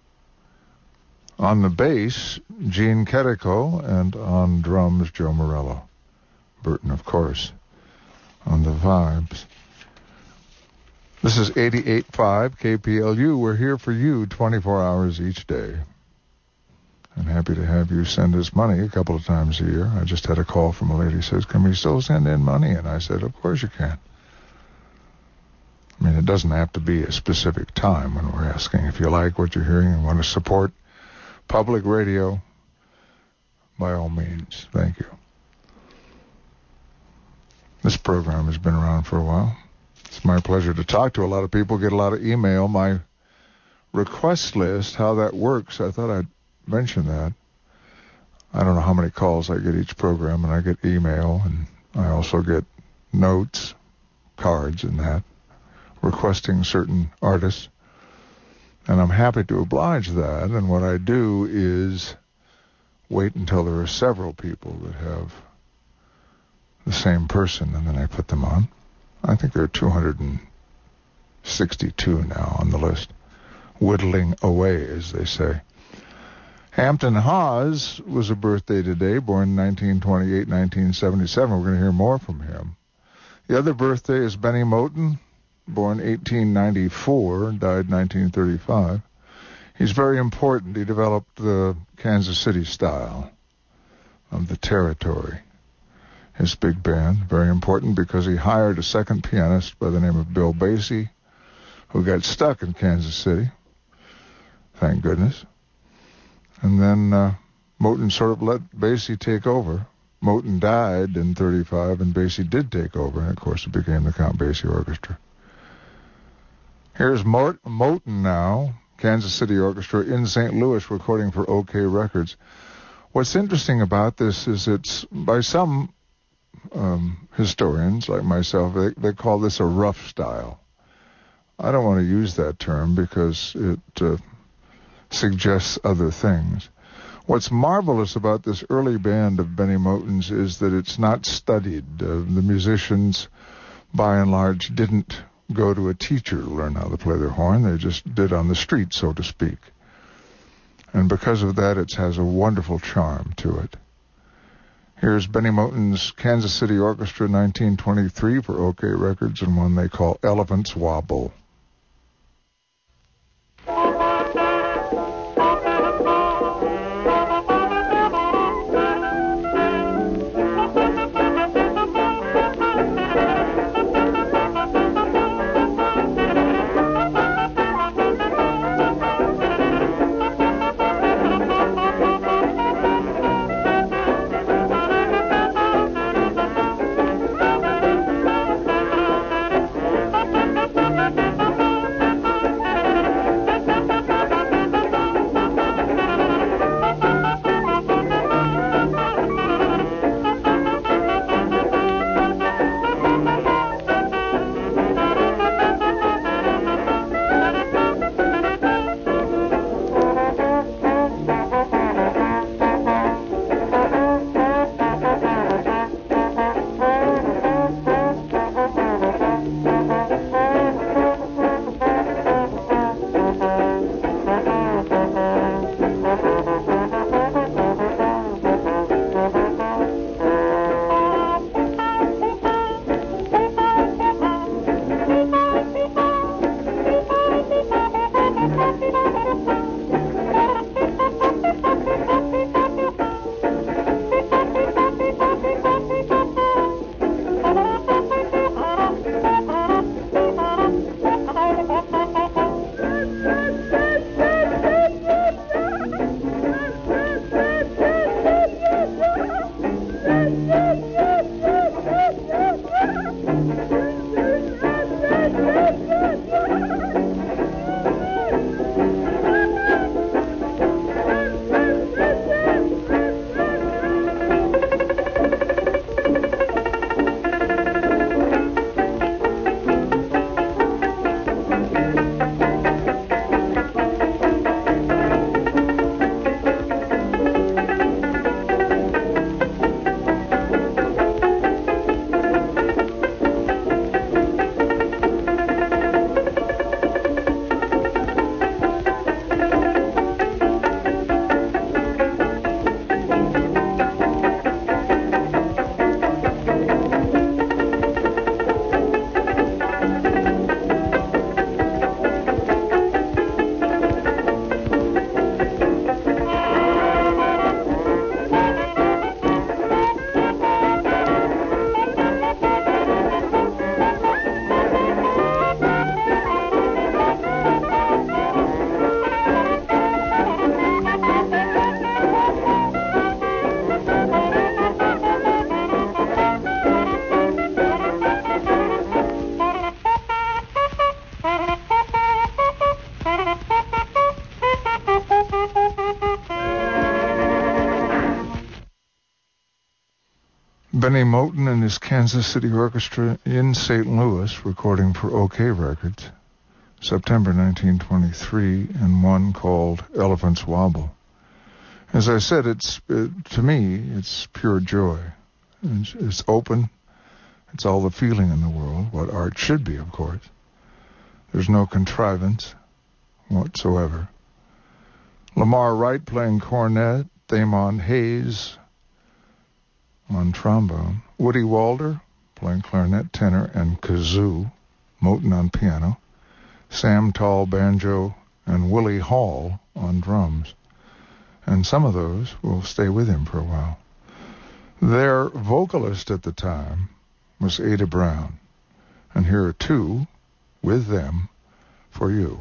S11: On the bass, Gene Ketico, and on drums, Joe Morello. Burton, of course, on the vibes. This is eighty-eight point five K P L U. We're here for you twenty-four hours each day. I'm happy to have you send us money a couple of times a year. I just had a call from a lady who says, can we still send in money? And I said, of course you can. I mean, it doesn't have to be a specific time when we're asking. If you like what you're hearing and want to support public radio, by all means, thank you. This program has been around for a while. It's my pleasure to talk to a lot of people, get a lot of email. My request list, how that works, I thought I'd mention that. I don't know how many calls I get each program, and I get email, and I also get notes, cards, and that, requesting certain artists. And I'm happy to oblige that, and what I do is wait until there are several people that have the same person, and then I put them on. I think there are two hundred sixty-two now on the list, whittling away, as they say. Hampton Hawes was a birthday today, born nineteen twenty-eight, nineteen seventy-seven. We're going to hear more from him. The other birthday is Benny Moten, born eighteen ninety-four, died nineteen thirty-five. He's very important. He developed the Kansas City style of the Territory, his big band. Very important because he hired a second pianist by the name of Bill Basie, who got stuck in Kansas City. Thank goodness. And then uh, Moten sort of let Basie take over. Moten died in thirty-five, and Basie did take over, and of course it became the Count Basie Orchestra. Here's Mort- Moten now, Kansas City Orchestra in Saint Louis, recording for OK Records. What's interesting about this is it's, by some um, historians like myself, they, they call this a rough style. I don't want to use that term because it Uh, suggests other things. What's marvelous about this early band of Benny Moten's is that it's not studied. Uh, the musicians, by and large, didn't go to a teacher to learn how to play their horn. They just did on the street, so to speak. And because of that, it has a wonderful charm to it. Here's Benny Moten's Kansas City Orchestra, nineteen twenty-three, for OK Records, and one they call Elephants Wobble.
S12: Thank you.
S11: Benny Moten and his Kansas City Orchestra in Saint Louis, recording for OK Records, September nineteen twenty-three, and one called Elephant's Wobble. As I said, it's it, to me, it's pure joy. It's, it's open. It's all the feeling in the world, what art should be, of course. There's no contrivance whatsoever. Lamar Wright playing cornet, Thamon Hayes on trombone, Woody Walder playing clarinet, tenor, and kazoo, Moten on piano, Sam Tall banjo, and Willie Hall on drums. And some of those will stay with him for a while. Their vocalist at the time was Ada Brown, and here are two with them for you.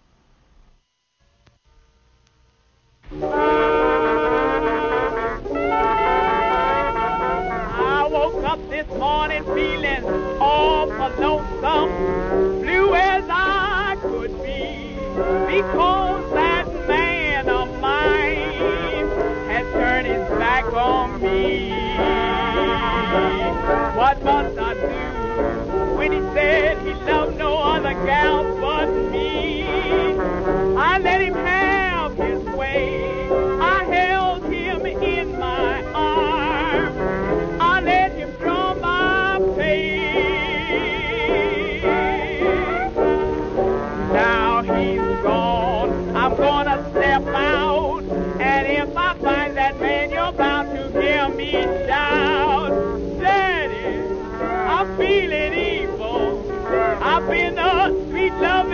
S13: I woke up this morning feeling awful lonesome, blue as I could be, because that man of mine has turned his back on me. What must I do when he said he loved no other gal but me? I let him have his way. I held him in my arms. I let him draw my pain. Now he's gone. I'm gonna step out. And if I find that man, you're bound to hear me shout, Daddy, I'm feeling evil. I've been a sweet love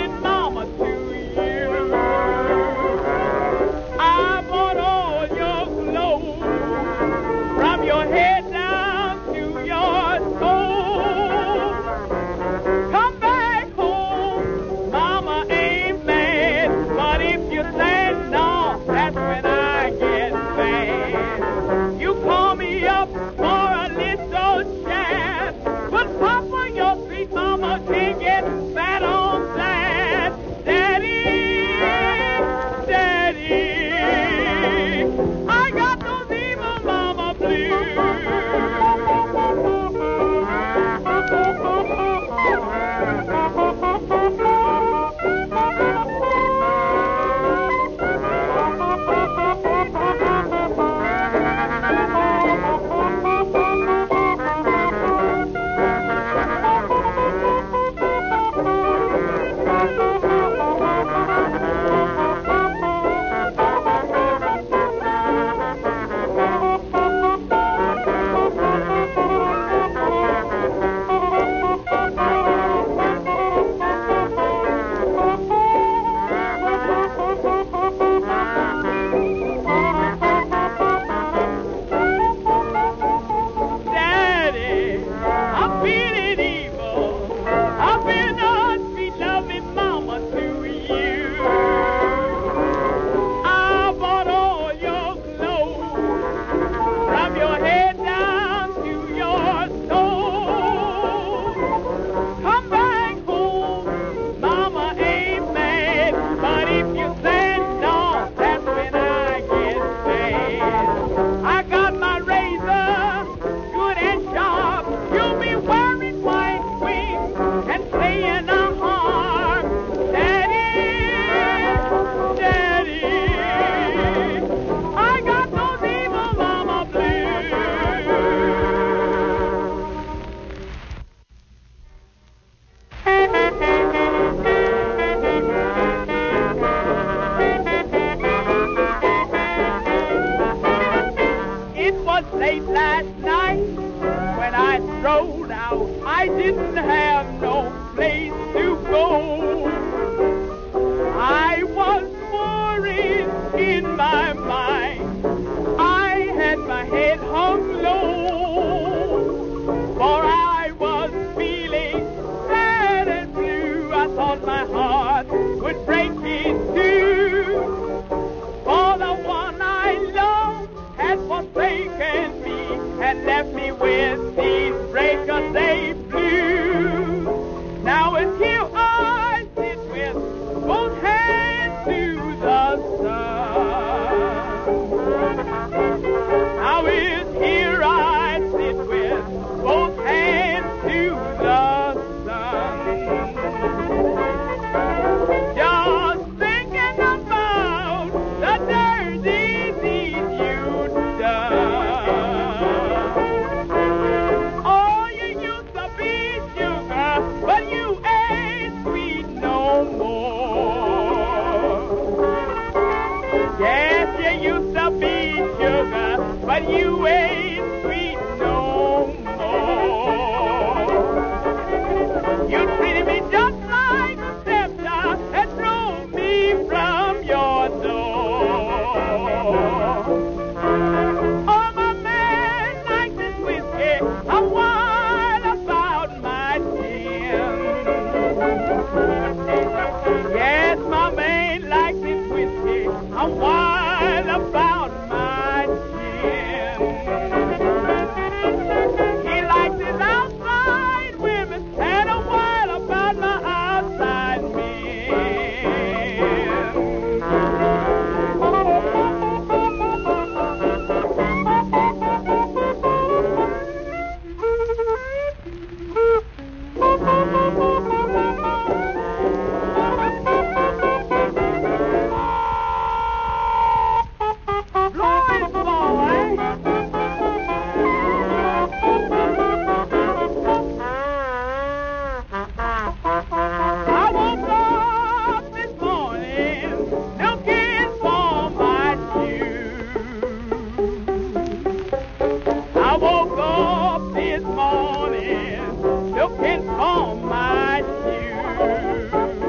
S13: on my shoe.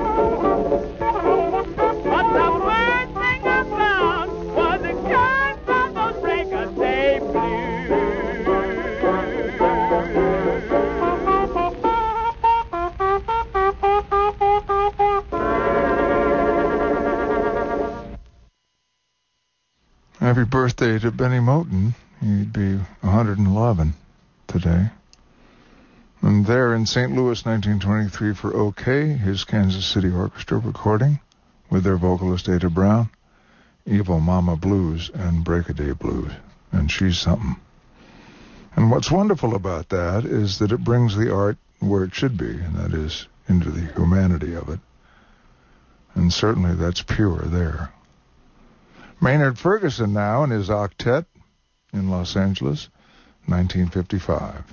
S13: But the first thing I found was the curse of those breakers day
S11: Happy birthday to Benny Moten. He'd be one hundred eleven today. And there in Saint Louis, nineteen twenty-three for OK, his Kansas City Orchestra recording with their vocalist Ada Brown, Evil Mama Blues and Break-A-Day Blues. And she's something. And what's wonderful about that is that it brings the art where it should be, and that is into the humanity of it. And certainly that's pure there. Maynard Ferguson now in his octet in Los Angeles, nineteen fifty-five.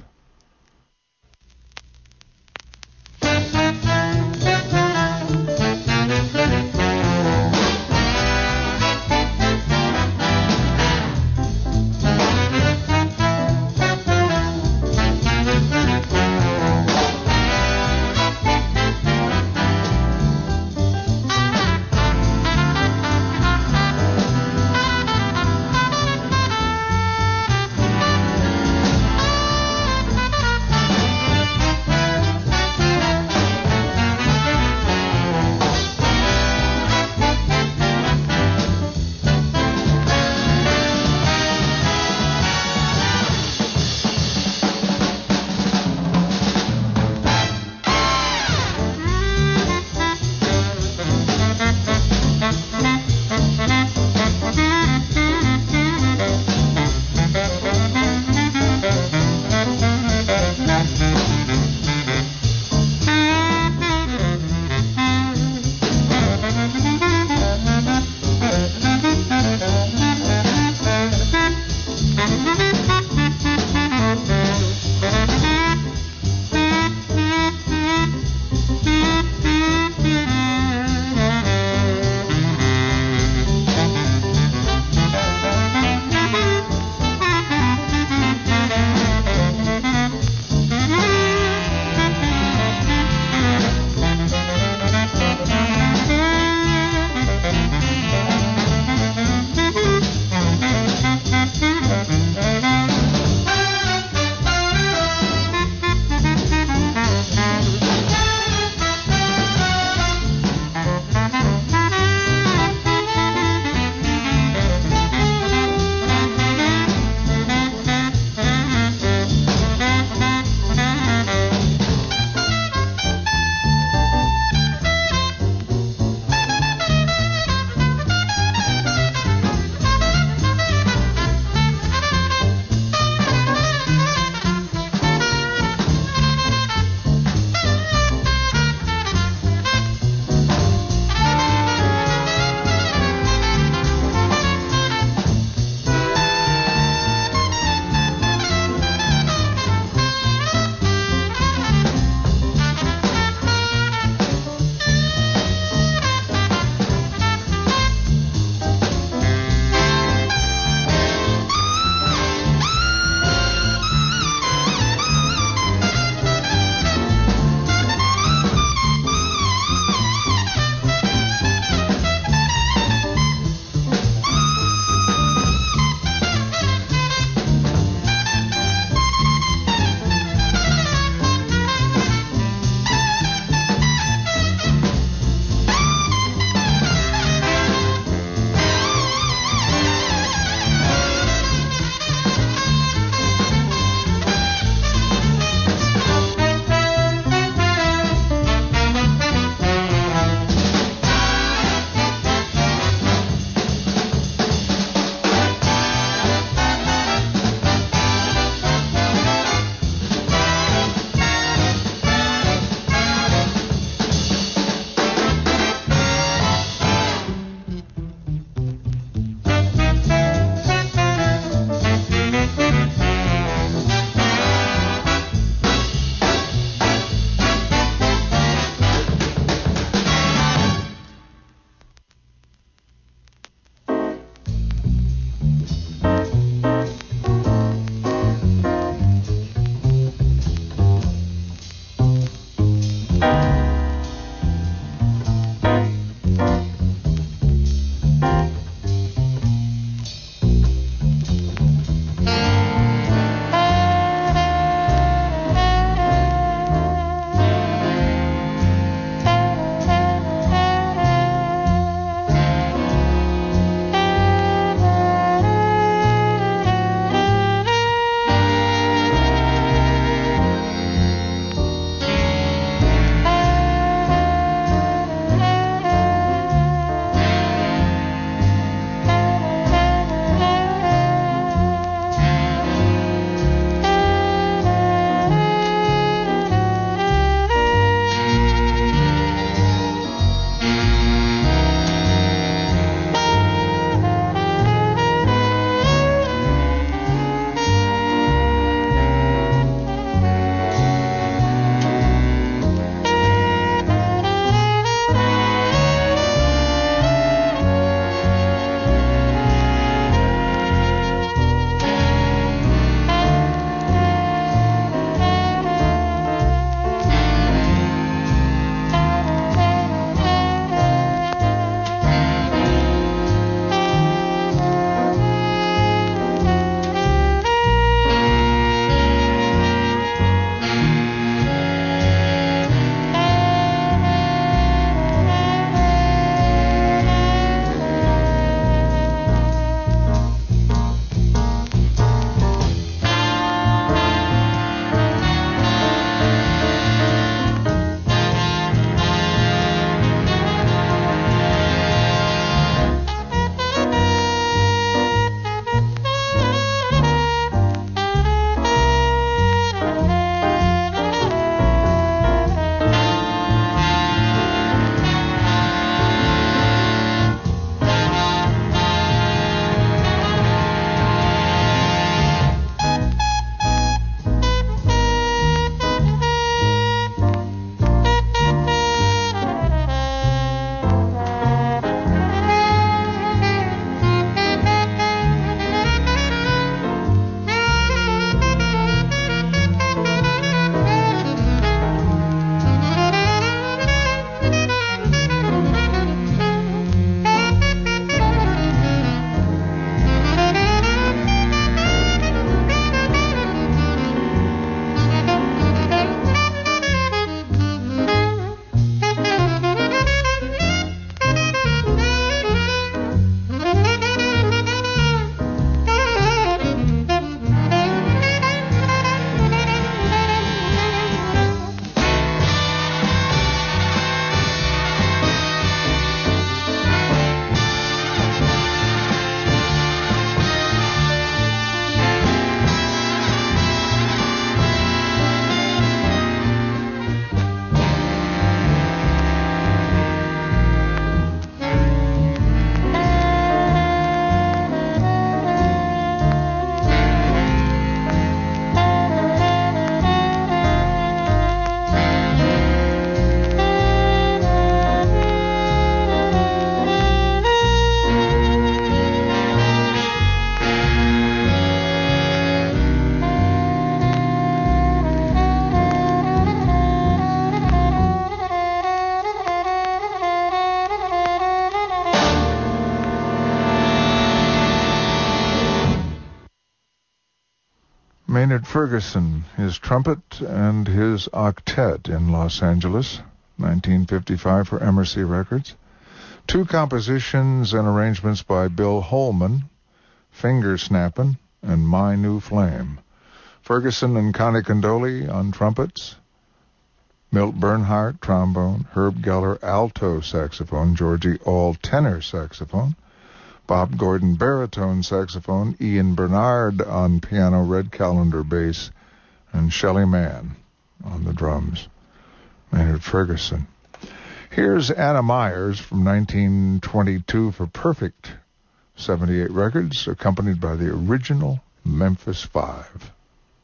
S11: Maynard Ferguson, his trumpet and his octet in Los Angeles, nineteen fifty-five for Emersy Records. Two compositions and arrangements by Bill Holman, Finger Snappin' and My New Flame. Ferguson and Connie Condoli on trumpets, Milt Bernhardt, trombone, Herb Geller, alto saxophone, Georgie Auld, tenor saxophone, Bob Gordon, baritone saxophone, Ian Bernard on piano, Red Callender bass, and Shelley Mann on the drums. Maynard Ferguson. Here's Anna Myers from nineteen twenty-two for Perfect seventy-eight Records, accompanied by the original Memphis Five.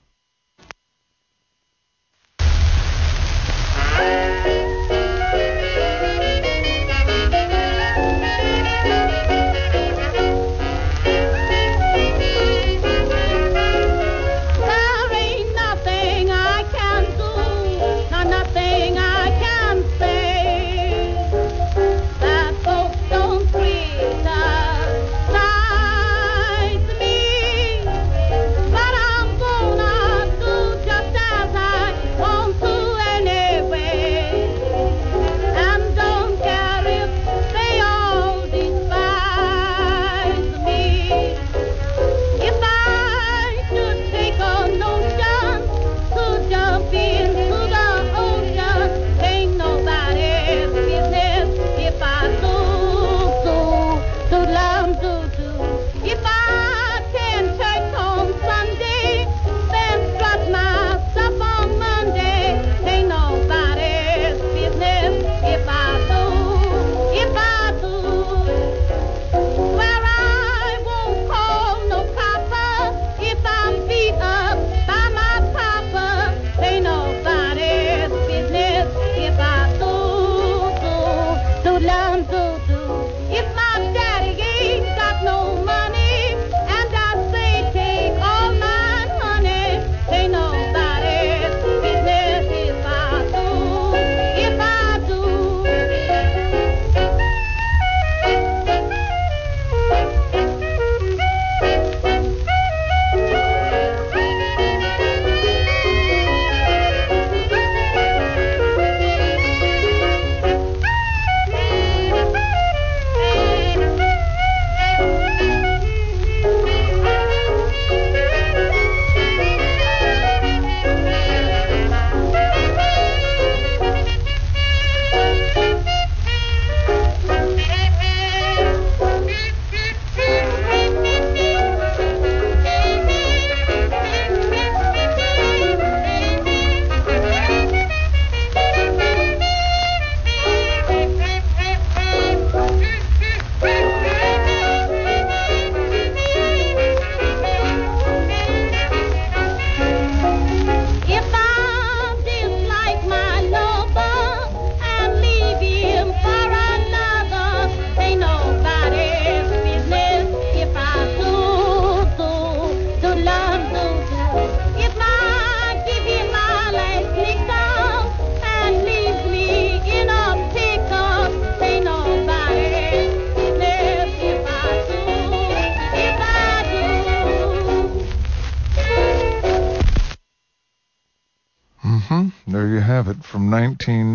S11: There you have it from nineteen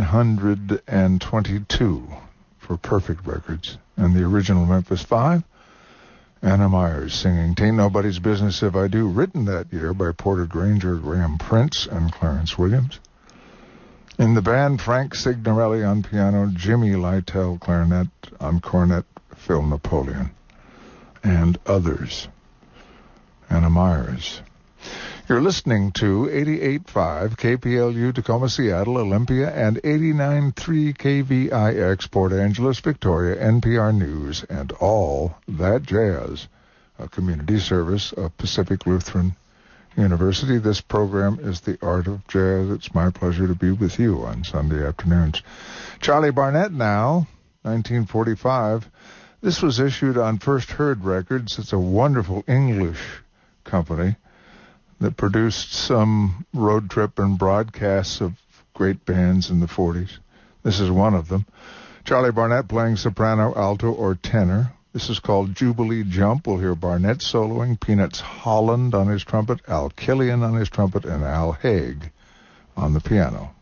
S11: twenty-two for Perfect Records and the original Memphis Five. Anna Myers singing "Tain't Nobody's Business If I Do," written that year by Porter Granger, Graham Prince, and Clarence Williams. In the band, Frank Signorelli on piano, Jimmy Lytle clarinet, on cornet, Phil Napoleon, and others. Anna Myers. You're listening to eighty-eight point five K P L U Tacoma, Seattle, Olympia, and eighty-nine point three K V I X Port Angeles, Victoria, N P R News, and all that jazz, a community service of Pacific Lutheran University. This program is The Art of Jazz. It's my pleasure to be with you on Sunday afternoons. Charlie Barnett now, nineteen forty-five. This was issued on First Heard Records. It's a wonderful English company that produced some road trip and broadcasts of great bands in the forties. This is one of them. Charlie Barnett playing soprano, alto, or tenor. This is called Jubilee Jump. We'll hear Barnett soloing, Peanuts Holland on his trumpet, Al Killian on his trumpet, and Al Haig on the piano.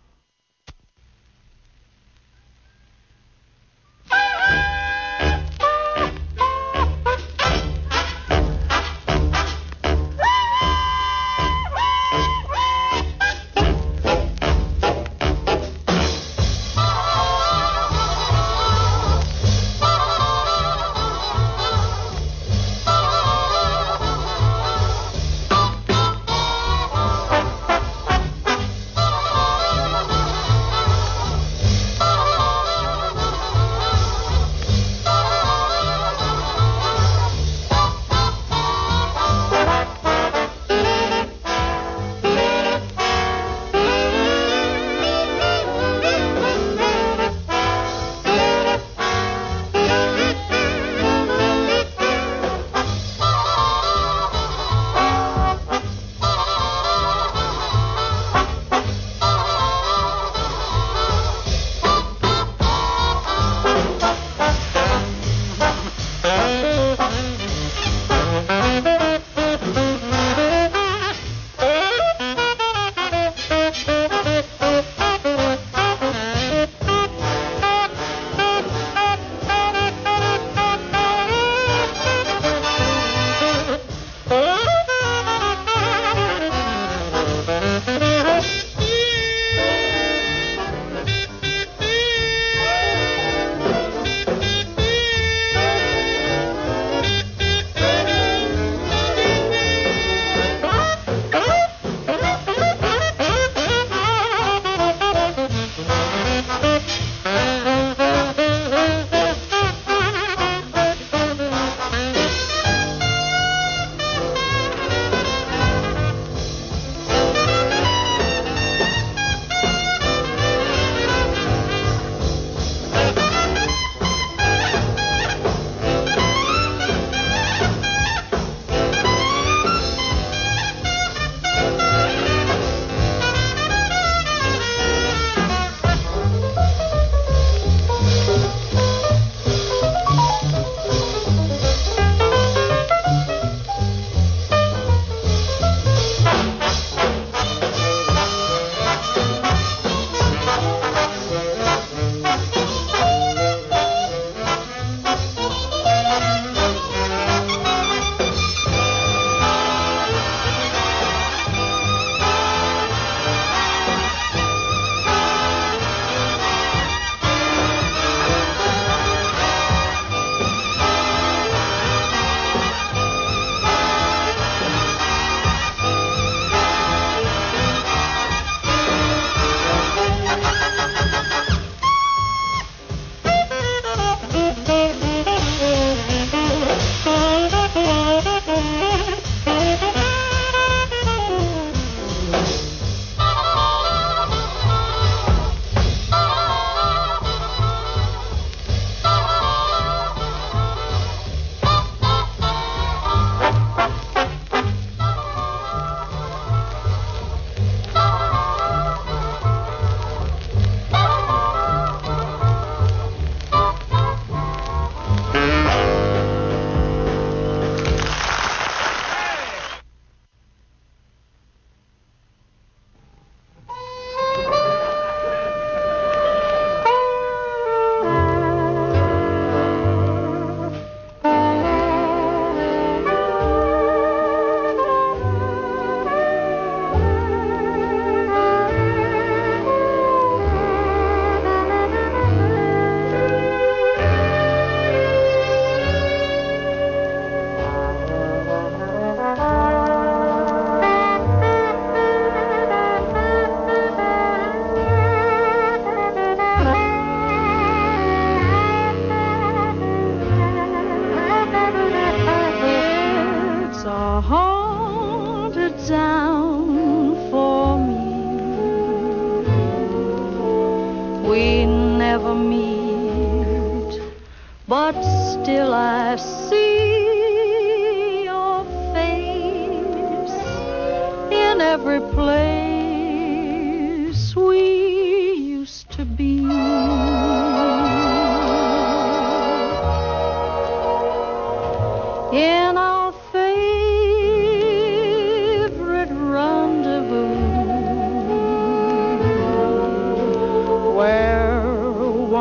S12: but still I see your face in every place we used to be.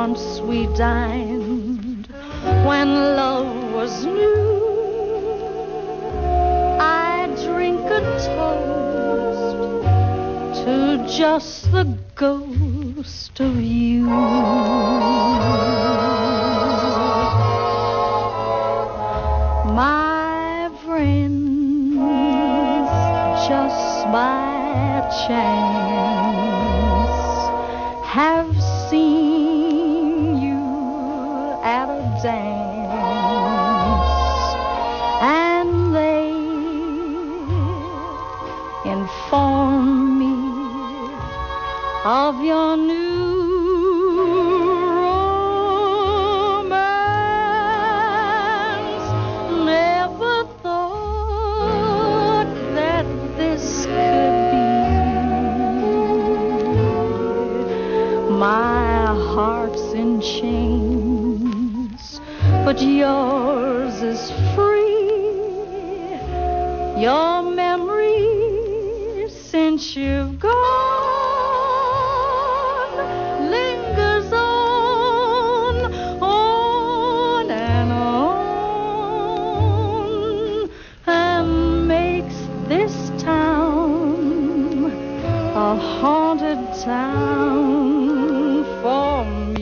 S12: once we dined when love was new. I drink a toast to just the ghost of you. My friends, just by chance, have seen you at a dance, and they inform me of your new romance. Never thought that this could be. My heart's in chains, but yours is free. Your memory, since you've gone, lingers on, on and on, and makes this town a haunted town for me.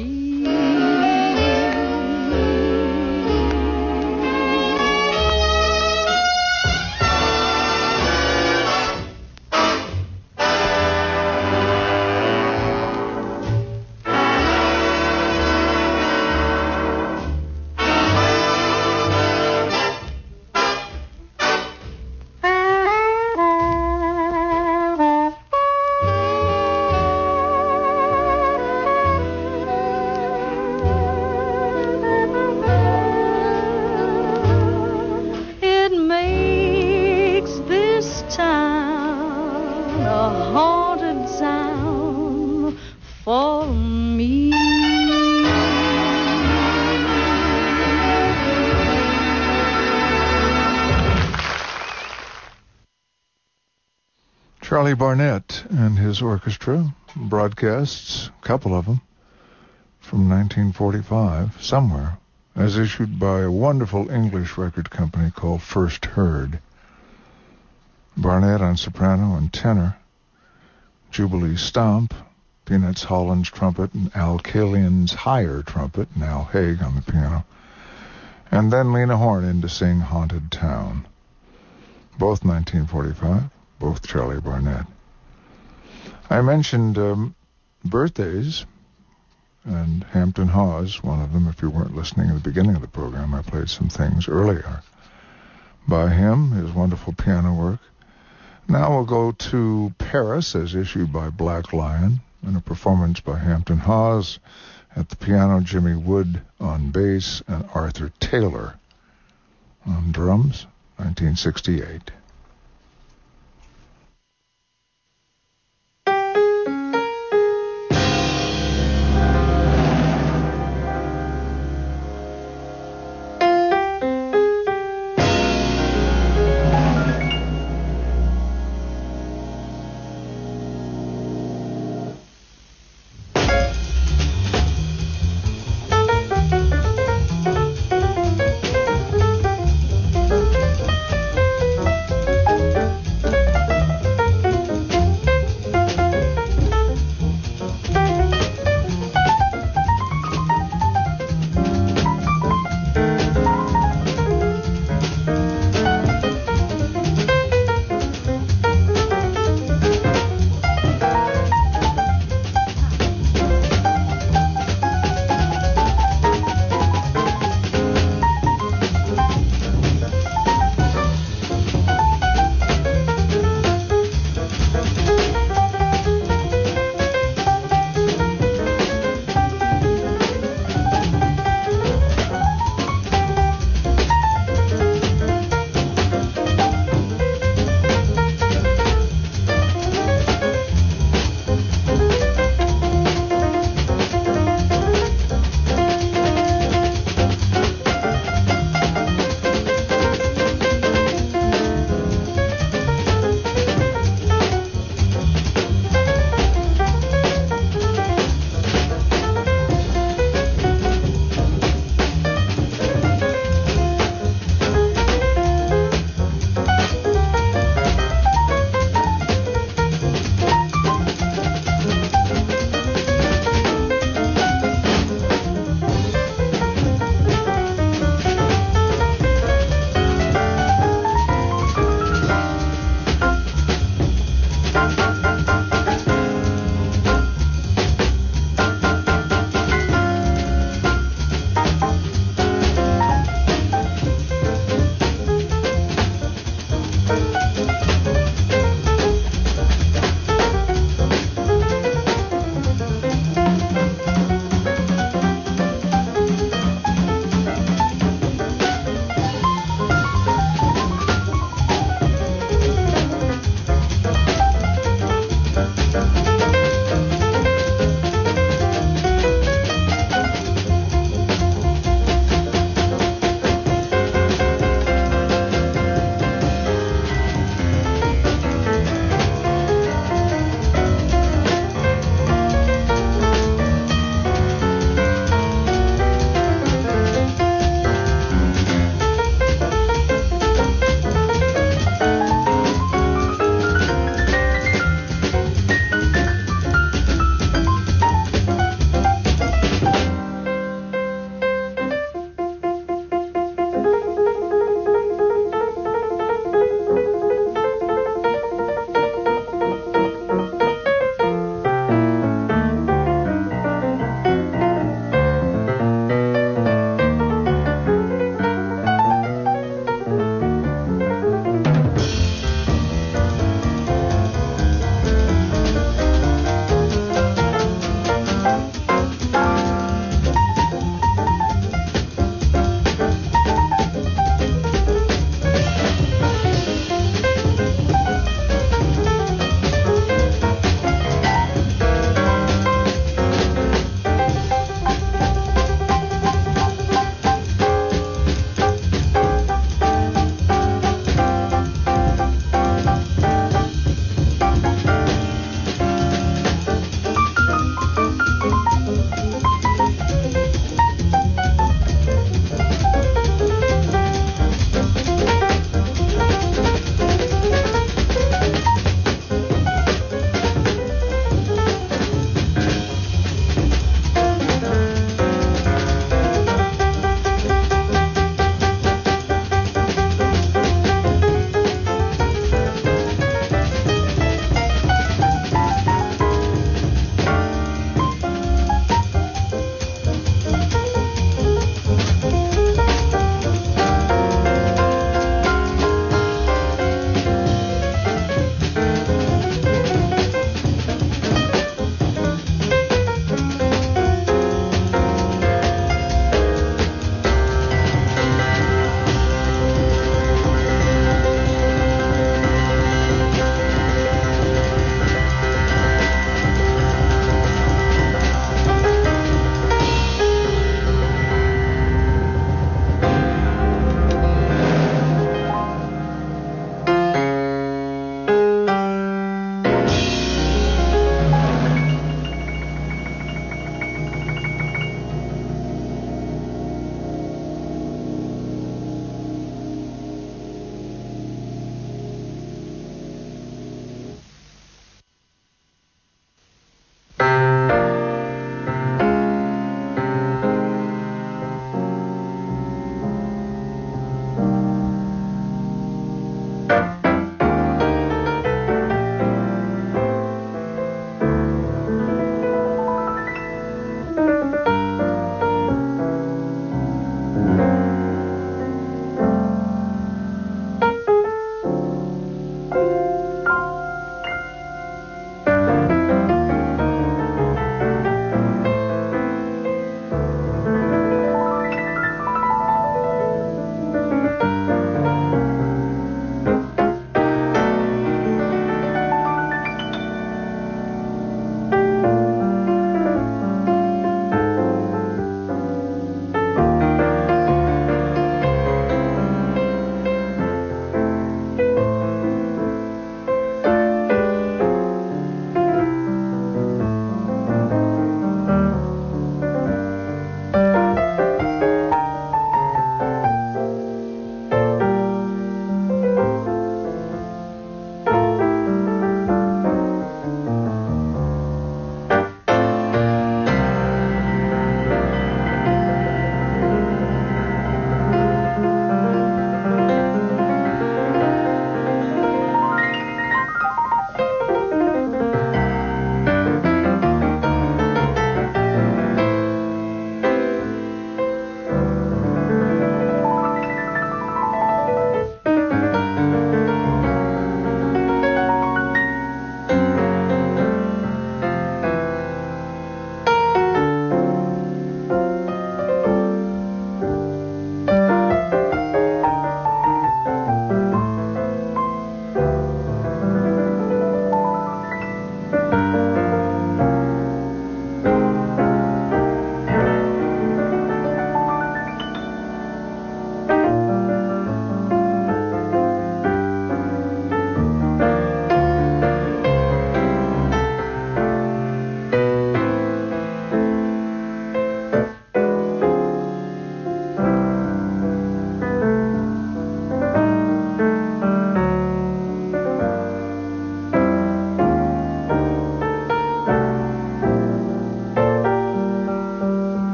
S11: Charlie Barnett and his orchestra broadcasts, a couple of them, from nineteen forty-five, somewhere, as issued by a wonderful English record company called First Heard. Barnett on soprano and tenor, Jubilee Stomp, Peanuts Holland's trumpet, and Al Kalian's higher trumpet, and Al Haig on the piano, and then Lena Horne in to sing Haunted Town. Both nineteen forty-five. Both Charlie Barnett. I mentioned um, birthdays, and Hampton Hawes, one of them. If you weren't listening at the beginning of the program, I played some things earlier by him, his wonderful piano work. Now we'll go to Paris, as issued by Black Lion, and a performance by Hampton Hawes at the piano, Jimmy Wood on bass, and Arthur Taylor on drums, nineteen sixty-eight.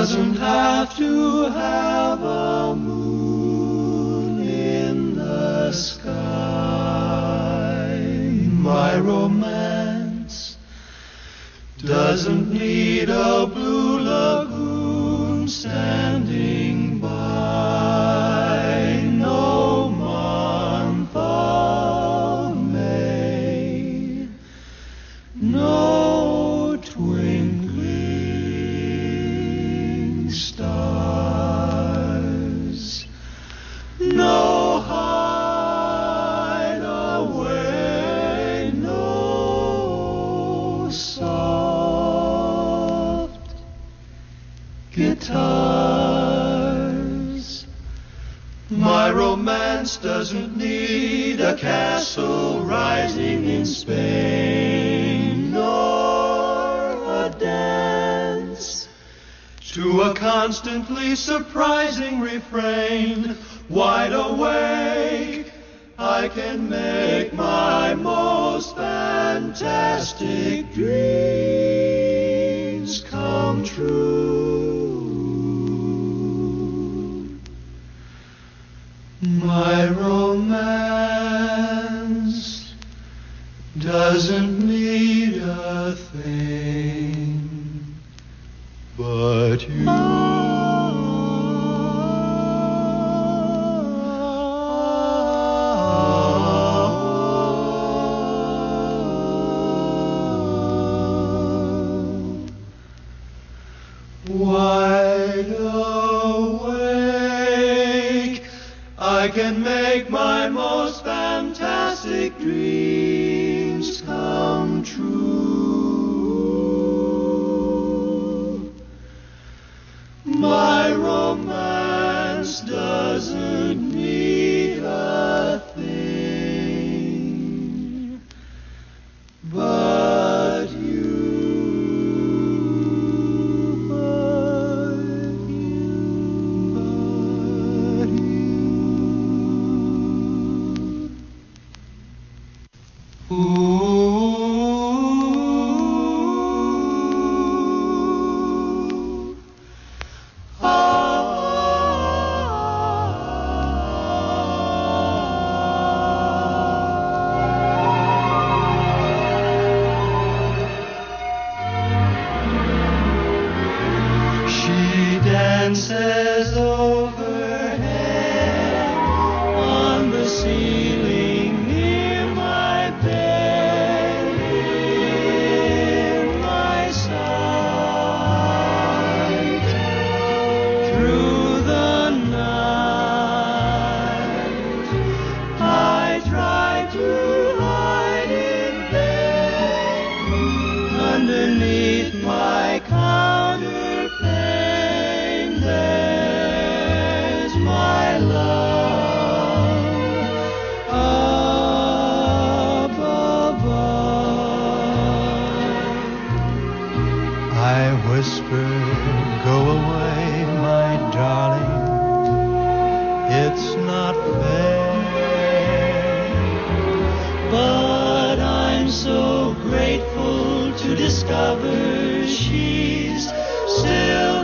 S14: doesn't have to have a moon in the sky. My romance doesn't need a blue lagoon standing by. No month of May, no twinkling stars, no hideaway, no soft guitars. My romance doesn't need a castle rising in Spain, nor a dance to a constantly surprising refrain. Wide awake, I can make my most fantastic dreams come true. My romance doesn't need a thing but you. Wide awake, I can make my most fantastic dreams come true. My romance doesn't need a thing but you. She dances overhead on the ceiling near my bed, in my sight. Through the night, I try to hide in bed underneath my counterpane. There's my love up above. I whisper, go away, my darling, it's not fair. But I'm so grateful to discover she's still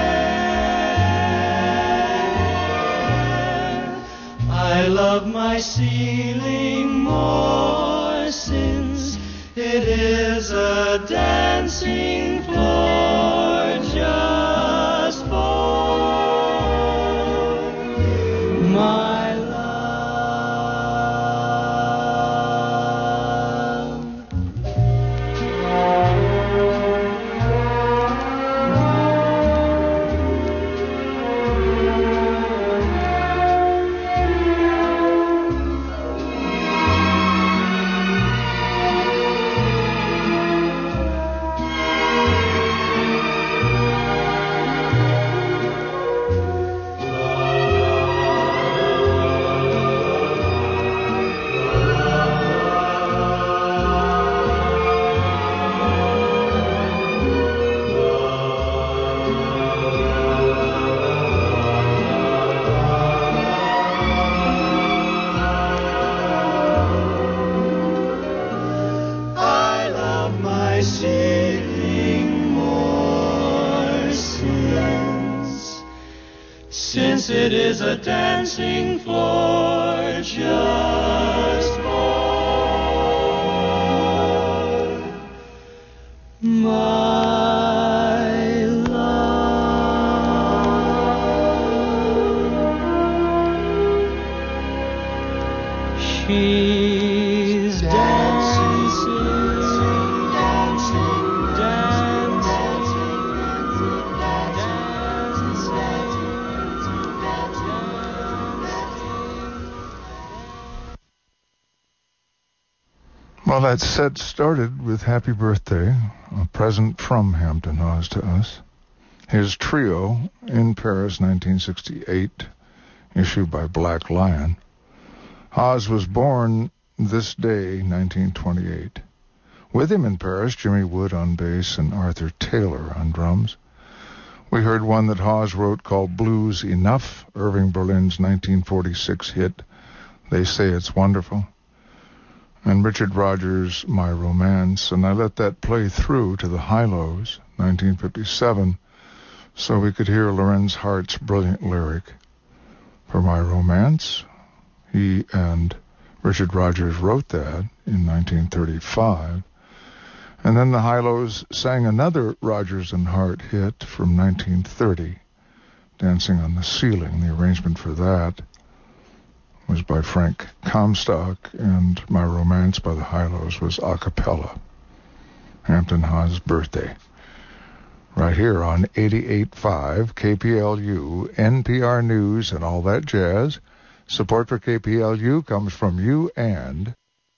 S14: there. I love my ceiling more since it is a dancing floor just for my love. it is a dancing floor just for my love. She's dancing, dancing,
S11: Well, that set started with Happy Birthday, a present from Hampton Hawes to us. His trio in Paris, nineteen sixty-eight, issued by Black Lion. Hawes was born this day, nineteen twenty-eight. With him in Paris, Jimmy Wood on bass and Arthur Taylor on drums. We heard one that Hawes wrote called Blues Enough, Irving Berlin's nineteen forty-six hit, They Say It's Wonderful, and Richard Rodgers' My Romance, and I let that play through to the Hi-Lo's, nineteen fifty-seven, so we could hear Lorenz Hart's brilliant lyric. For My Romance, he and Richard Rodgers wrote that in nineteen thirty-five, and then the Hi-Lo's sang another Rodgers and Hart hit from nineteen thirty, Dancing on the Ceiling. The arrangement for that was by Frank Comstock, and My Romance by the Hi-Lo's was a cappella. Hampton Hawes' birthday. Right here on eighty-eight point five K P L U, N P R News, and all that jazz. Support for K P L U comes from you and...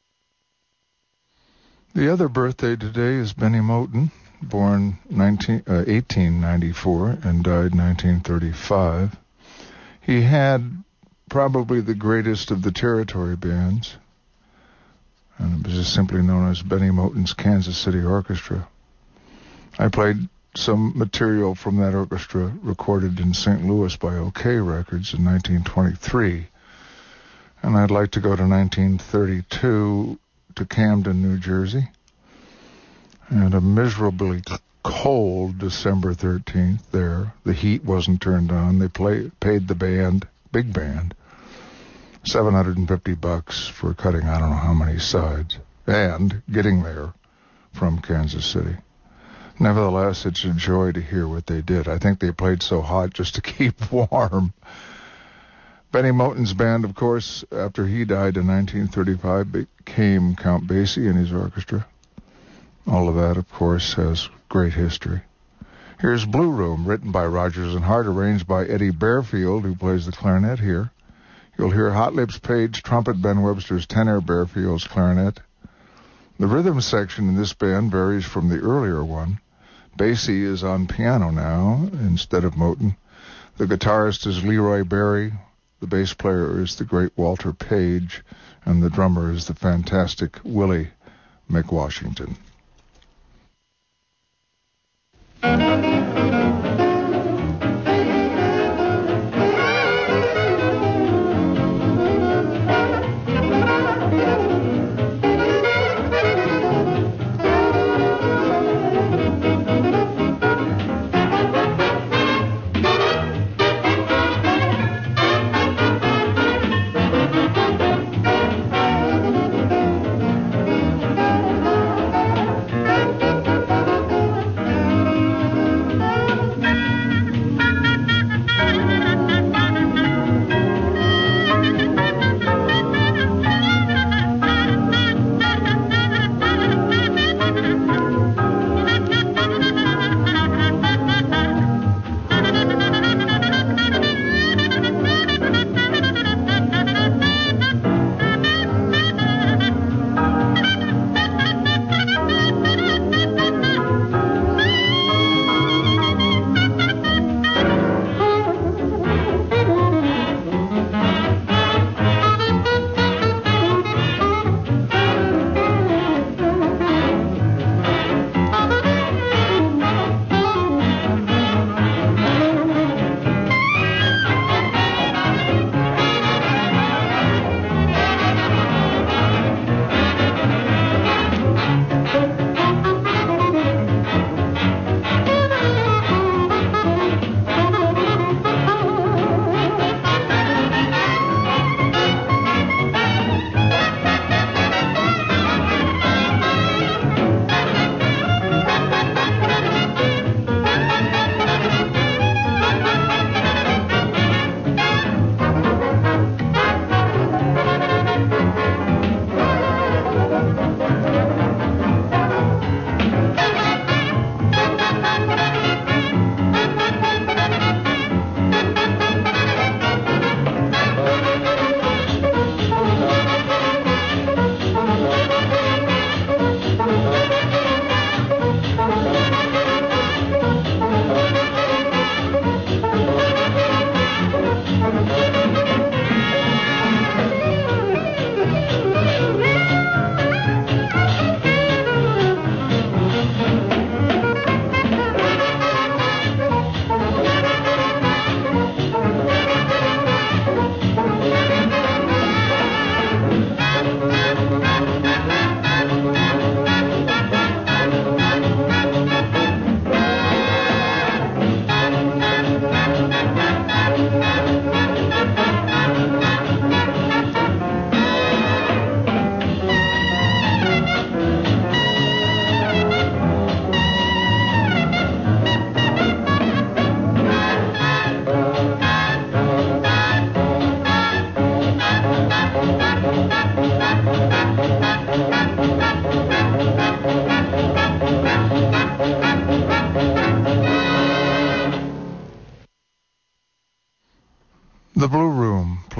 S11: The other birthday today is Benny Moten, born nineteen, uh, eighteen ninety-four and died nineteen thirty-five. He had probably the greatest of the Territory bands, and it was just simply known as Benny Moten's Kansas City Orchestra. I played some material from that orchestra recorded in Saint Louis by OK Records in nineteen twenty-three, and I'd like to go to nineteen thirty-two to Camden, New Jersey, and a miserably cold December thirteenth there. The heat wasn't turned on. They play, paid the band, big band, seven hundred fifty bucks for cutting I don't know how many sides and getting there from Kansas City. Nevertheless, it's a joy to hear what they did. I think they played so hot just to keep warm. Benny Moten's band, of course, after he died in nineteen thirty-five, became Count Basie and his orchestra. All of that, of course, has great history. Here's Blue Room, written by Rodgers and Hart, arranged by Eddie Bearfield, who plays the clarinet here. You'll hear Hot Lips Page trumpet, Ben Webster's tenor, Bearfield's clarinet. The rhythm section in this band varies from the earlier one. Basie is on piano now instead of Moten. The guitarist is Leroy Barry. The bass player is the great Walter Page, and the drummer is the fantastic Willie McWashington.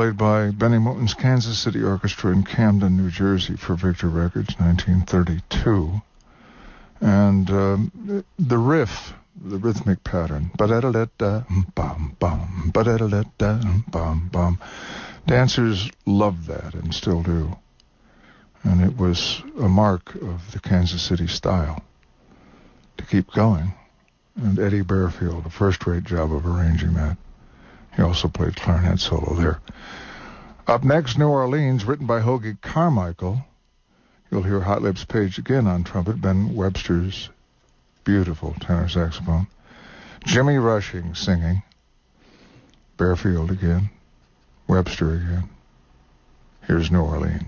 S11: played by Benny Moten's Kansas City Orchestra in Camden, New Jersey for Victor Records, nineteen thirty-two. And um, the riff, the rhythmic pattern, ba-da-da-da-da, bum, bum, ba-da-da-da-da, bum, bum. Dancers loved that and still do. And it was a mark of the Kansas City style to keep going. And Eddie Bearfield, a first-rate job of arranging that. He also played clarinet solo there. Up next, New Orleans, written by Hoagie Carmichael. You'll hear Hot Lips Page again on trumpet, Ben Webster's beautiful tenor saxophone, Jimmy Rushing singing, Bearfield again, Webster again. Here's New Orleans.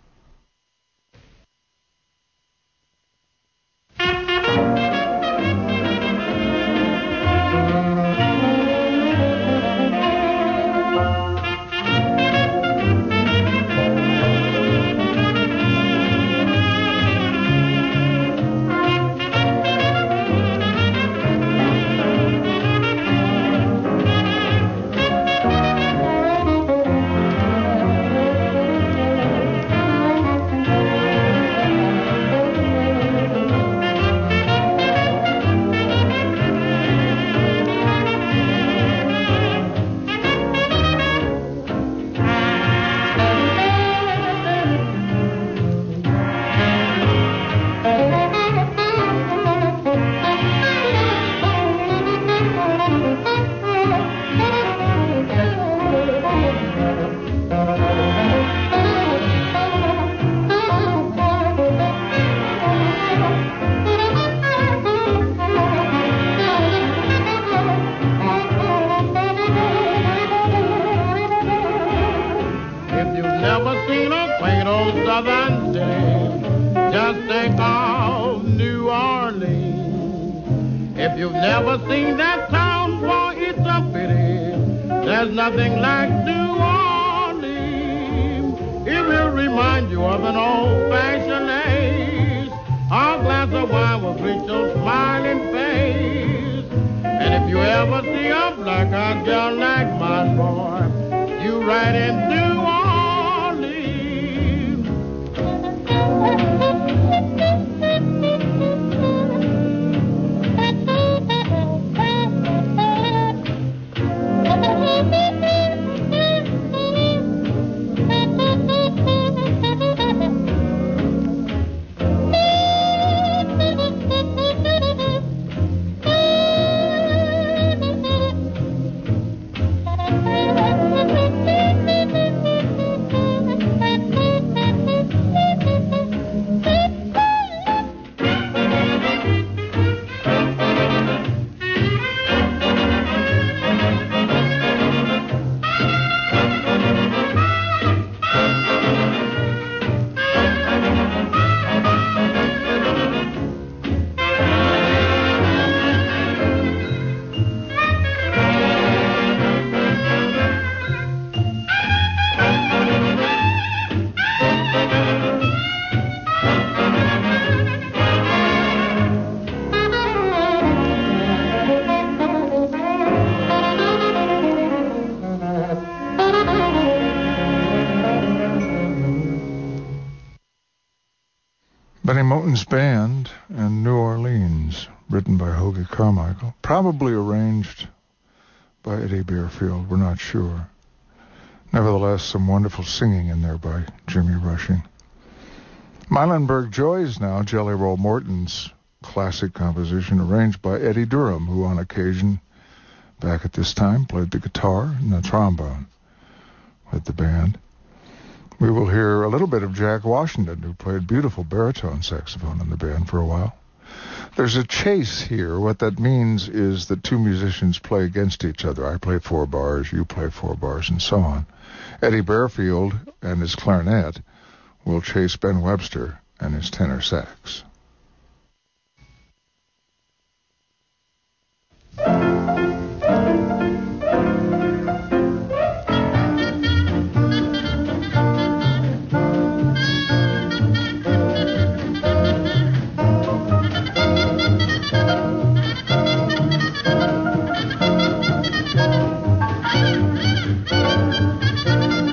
S11: Benny Moten's Band and New Orleans, written by Hoagie Carmichael, probably arranged by Eddie Bearfield, we're not sure. Nevertheless, some wonderful singing in there by Jimmy Rushing. Milenberg Joys now, Jelly Roll Morton's classic composition, arranged by Eddie Durham, who on occasion, back at this time, played the guitar and the trombone with the band. We will hear a little bit of Jack Washington, who played beautiful baritone saxophone in the band for a while. There's a chase here. What that means is that two musicians play against each other. I play four bars, you play four bars, and so on. Eddie Bearfield and his clarinet will chase Ben Webster and his tenor sax.
S12: Thank you.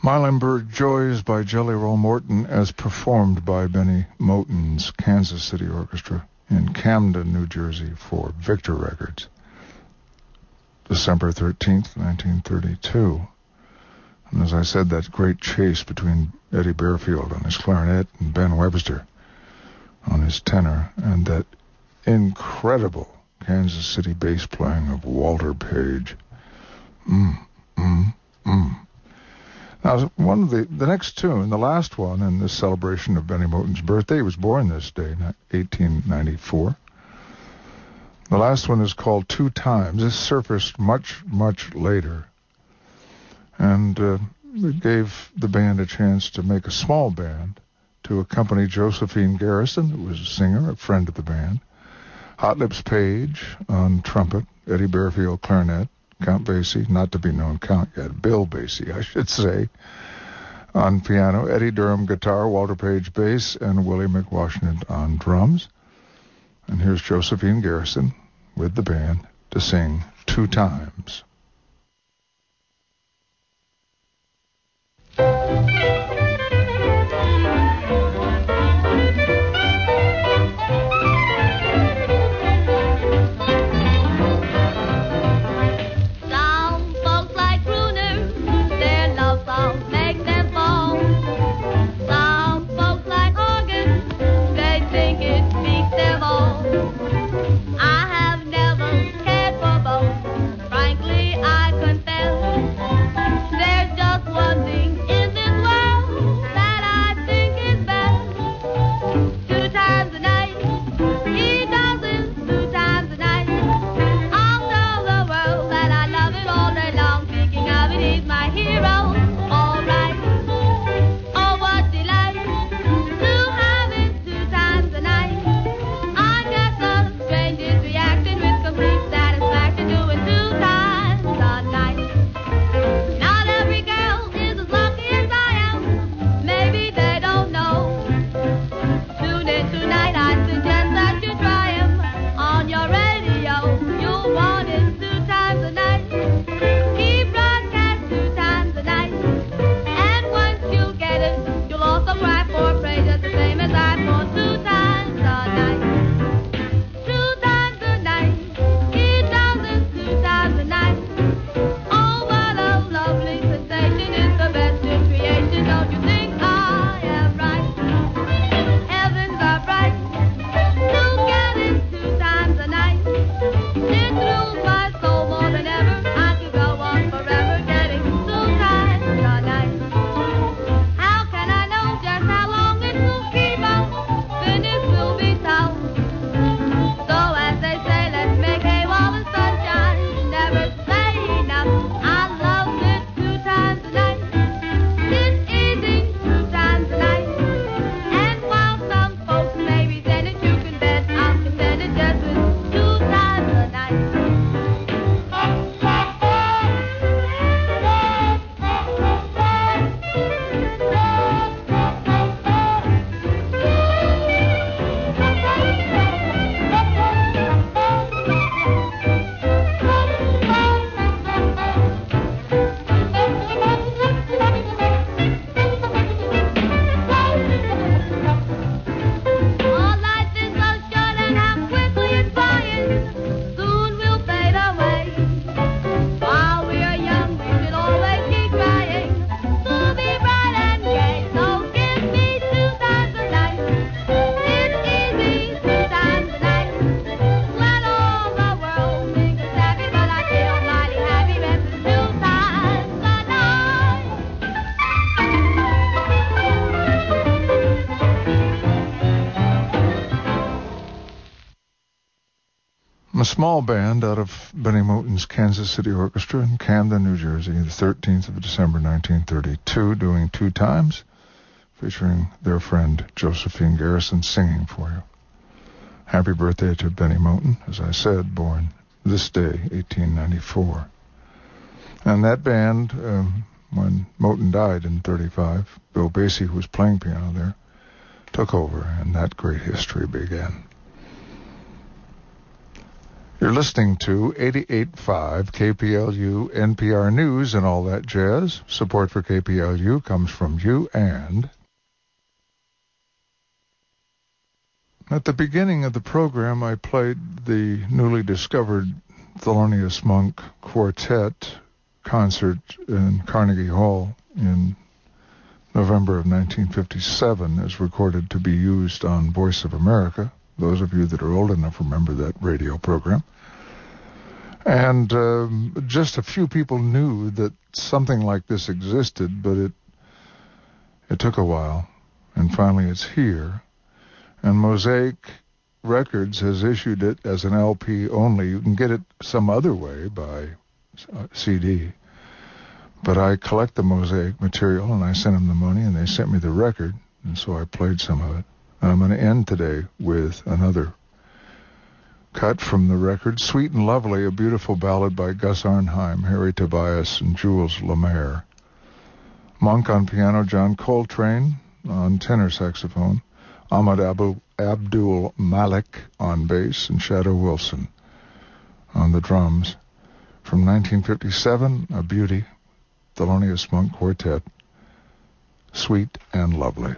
S11: Milenberg Joys by Jelly Roll Morton as performed by Benny Moten's Kansas City Orchestra in Camden, New Jersey for Victor Records. December thirteenth, nineteen thirty-two. And as I said, that great chase between Eddie Bearfield on his clarinet and Ben Webster on his tenor, and that incredible Kansas City bass playing of Walter Page. Mm, mm, mm. Now, one of the, the next tune, the last one in this celebration of Benny Moten's birthday, he was born this day, eighteen ninety-four. The last one is called Two Times. This surfaced much, much later. And uh, it gave the band a chance to make a small band to accompany Josephine Garrison, who was a singer, a friend of the band, Hot Lips Page on trumpet, Eddie Bearfield clarinet, Count Basie, not to be known Count yet, Bill Basie, I should say, on piano, Eddie Durham guitar, Walter Page bass, and Willie McWashington on drums. And here's Josephine Garrison with the band to sing Two Times. A small band out of Benny Moten's Kansas City Orchestra in Camden, New Jersey, the thirteenth of December, nineteen thirty-two, doing Two Times, featuring their friend Josephine Garrison singing for you. Happy birthday to Benny Moten, as I said, born this day, eighteen ninety-four. And that band, um, when Moten died in thirty-five, Bill Basie, who was playing piano there, took over, and that great history began. You're listening to eighty-eight point five K P L U N P R News and all that jazz. Support for K P L U comes from you and... At the beginning of the program, I played the newly discovered Thelonious Monk Quartet concert in Carnegie Hall in November of nineteen fifty-seven, as recorded to be used on Voice of America. Those of you that are old enough remember that radio program. And um, just a few people knew that something like this existed, but it it took a while, and finally it's here. And Mosaic Records has issued it as an L P only. You can get it some other way by uh, C D. But I collect the Mosaic material, and I sent them the money, and they sent me the record, and so I played some of it. And I'm going to end today with another cut from the record, Sweet and Lovely, a beautiful ballad by Gus Arnheim, Harry Tobias, and Jules Lemaire. Monk on piano, John Coltrane on tenor saxophone, Ahmad Abu, Abdul Malik on bass, and Shadow Wilson on the drums. From nineteen fifty-seven, a beauty, Thelonious Monk Quartet, Sweet and Lovely.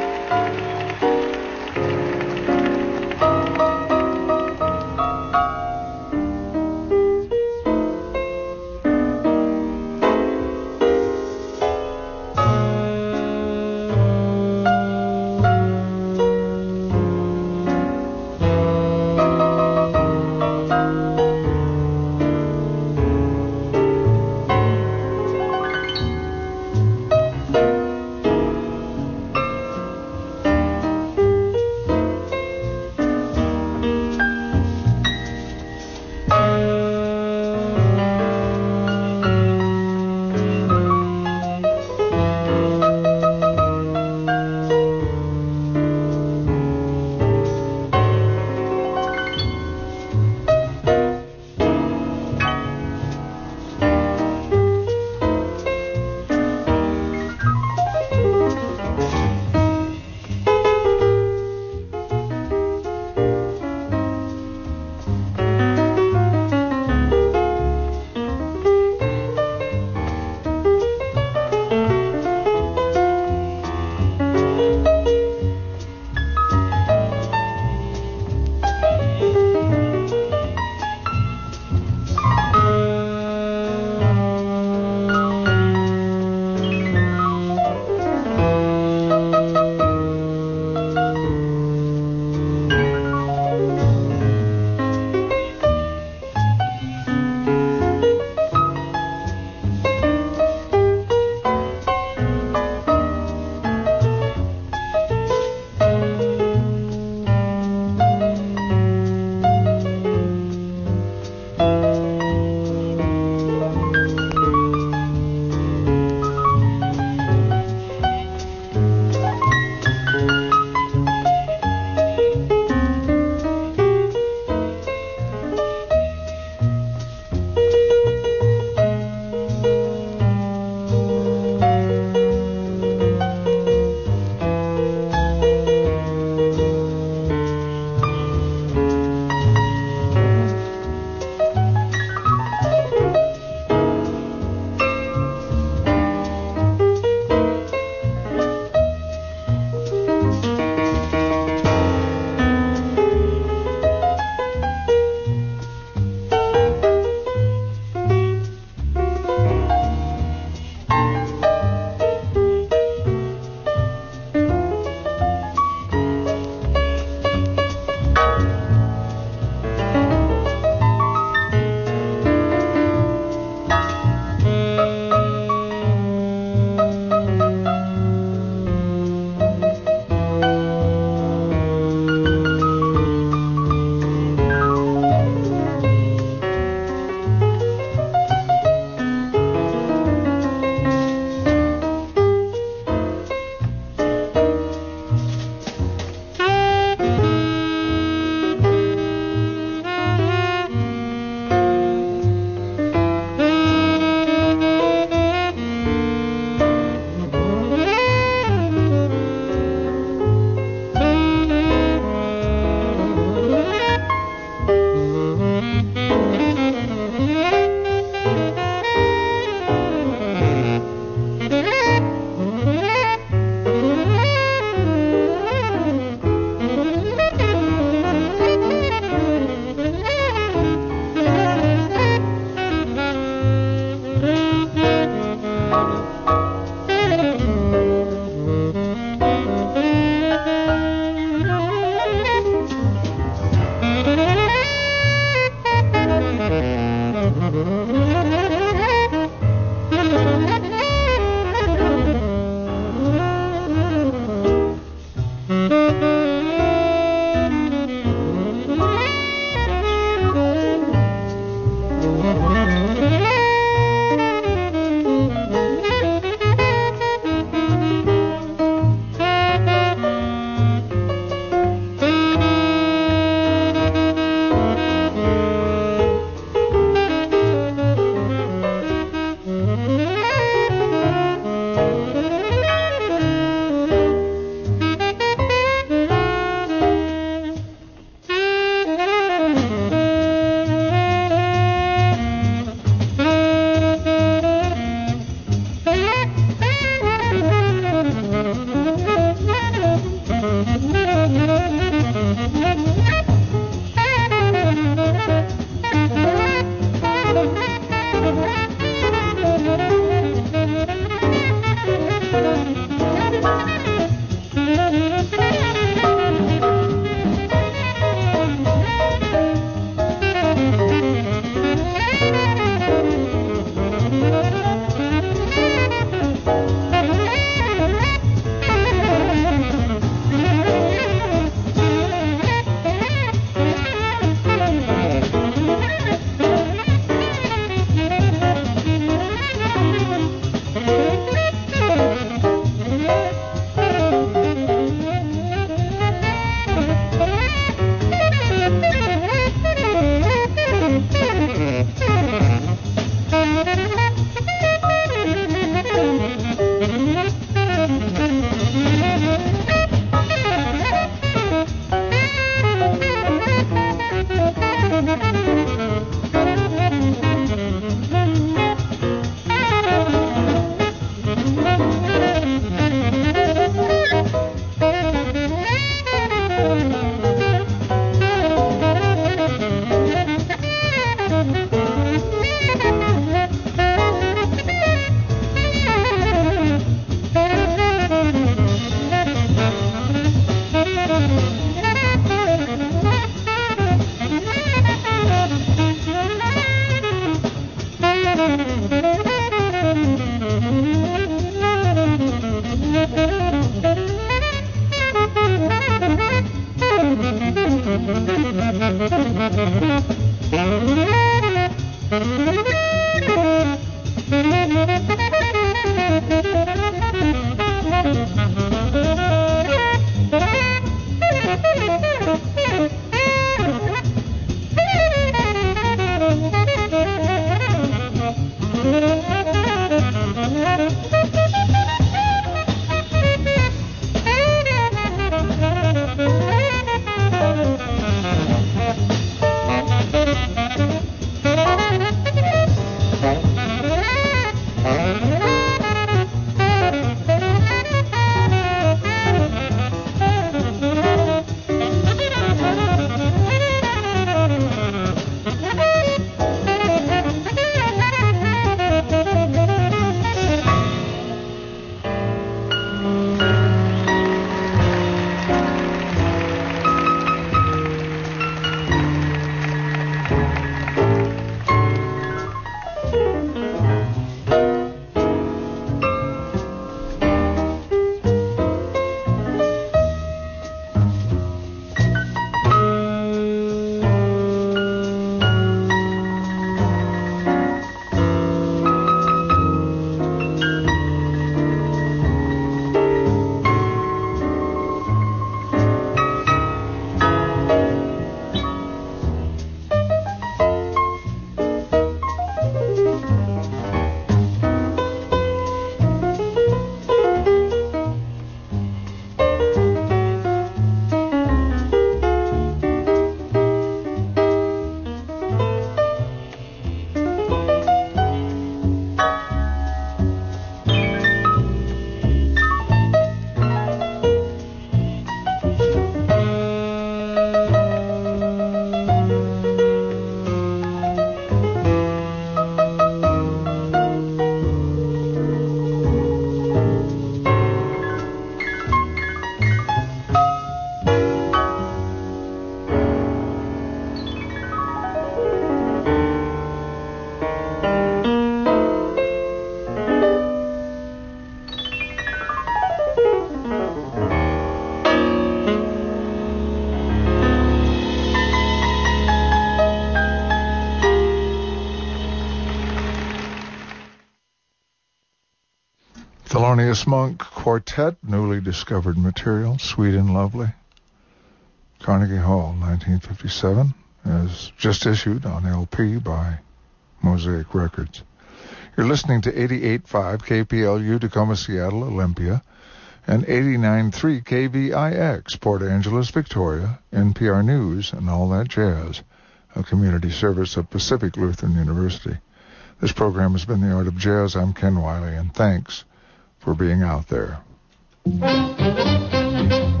S11: Thomas Monk Quartet, newly discovered material, Sweet and Lovely. Carnegie Hall, nineteen fifty-seven, is just issued on L P by Mosaic Records. You're listening to eighty-eight point five K P L U Tacoma, Seattle, Olympia, and eighty-nine point three K V I X, Port Angeles, Victoria, N P R News, and All That Jazz, a community service of Pacific Lutheran University. This program has been The Art of Jazz. I'm Ken Wiley, and thanks for being out there.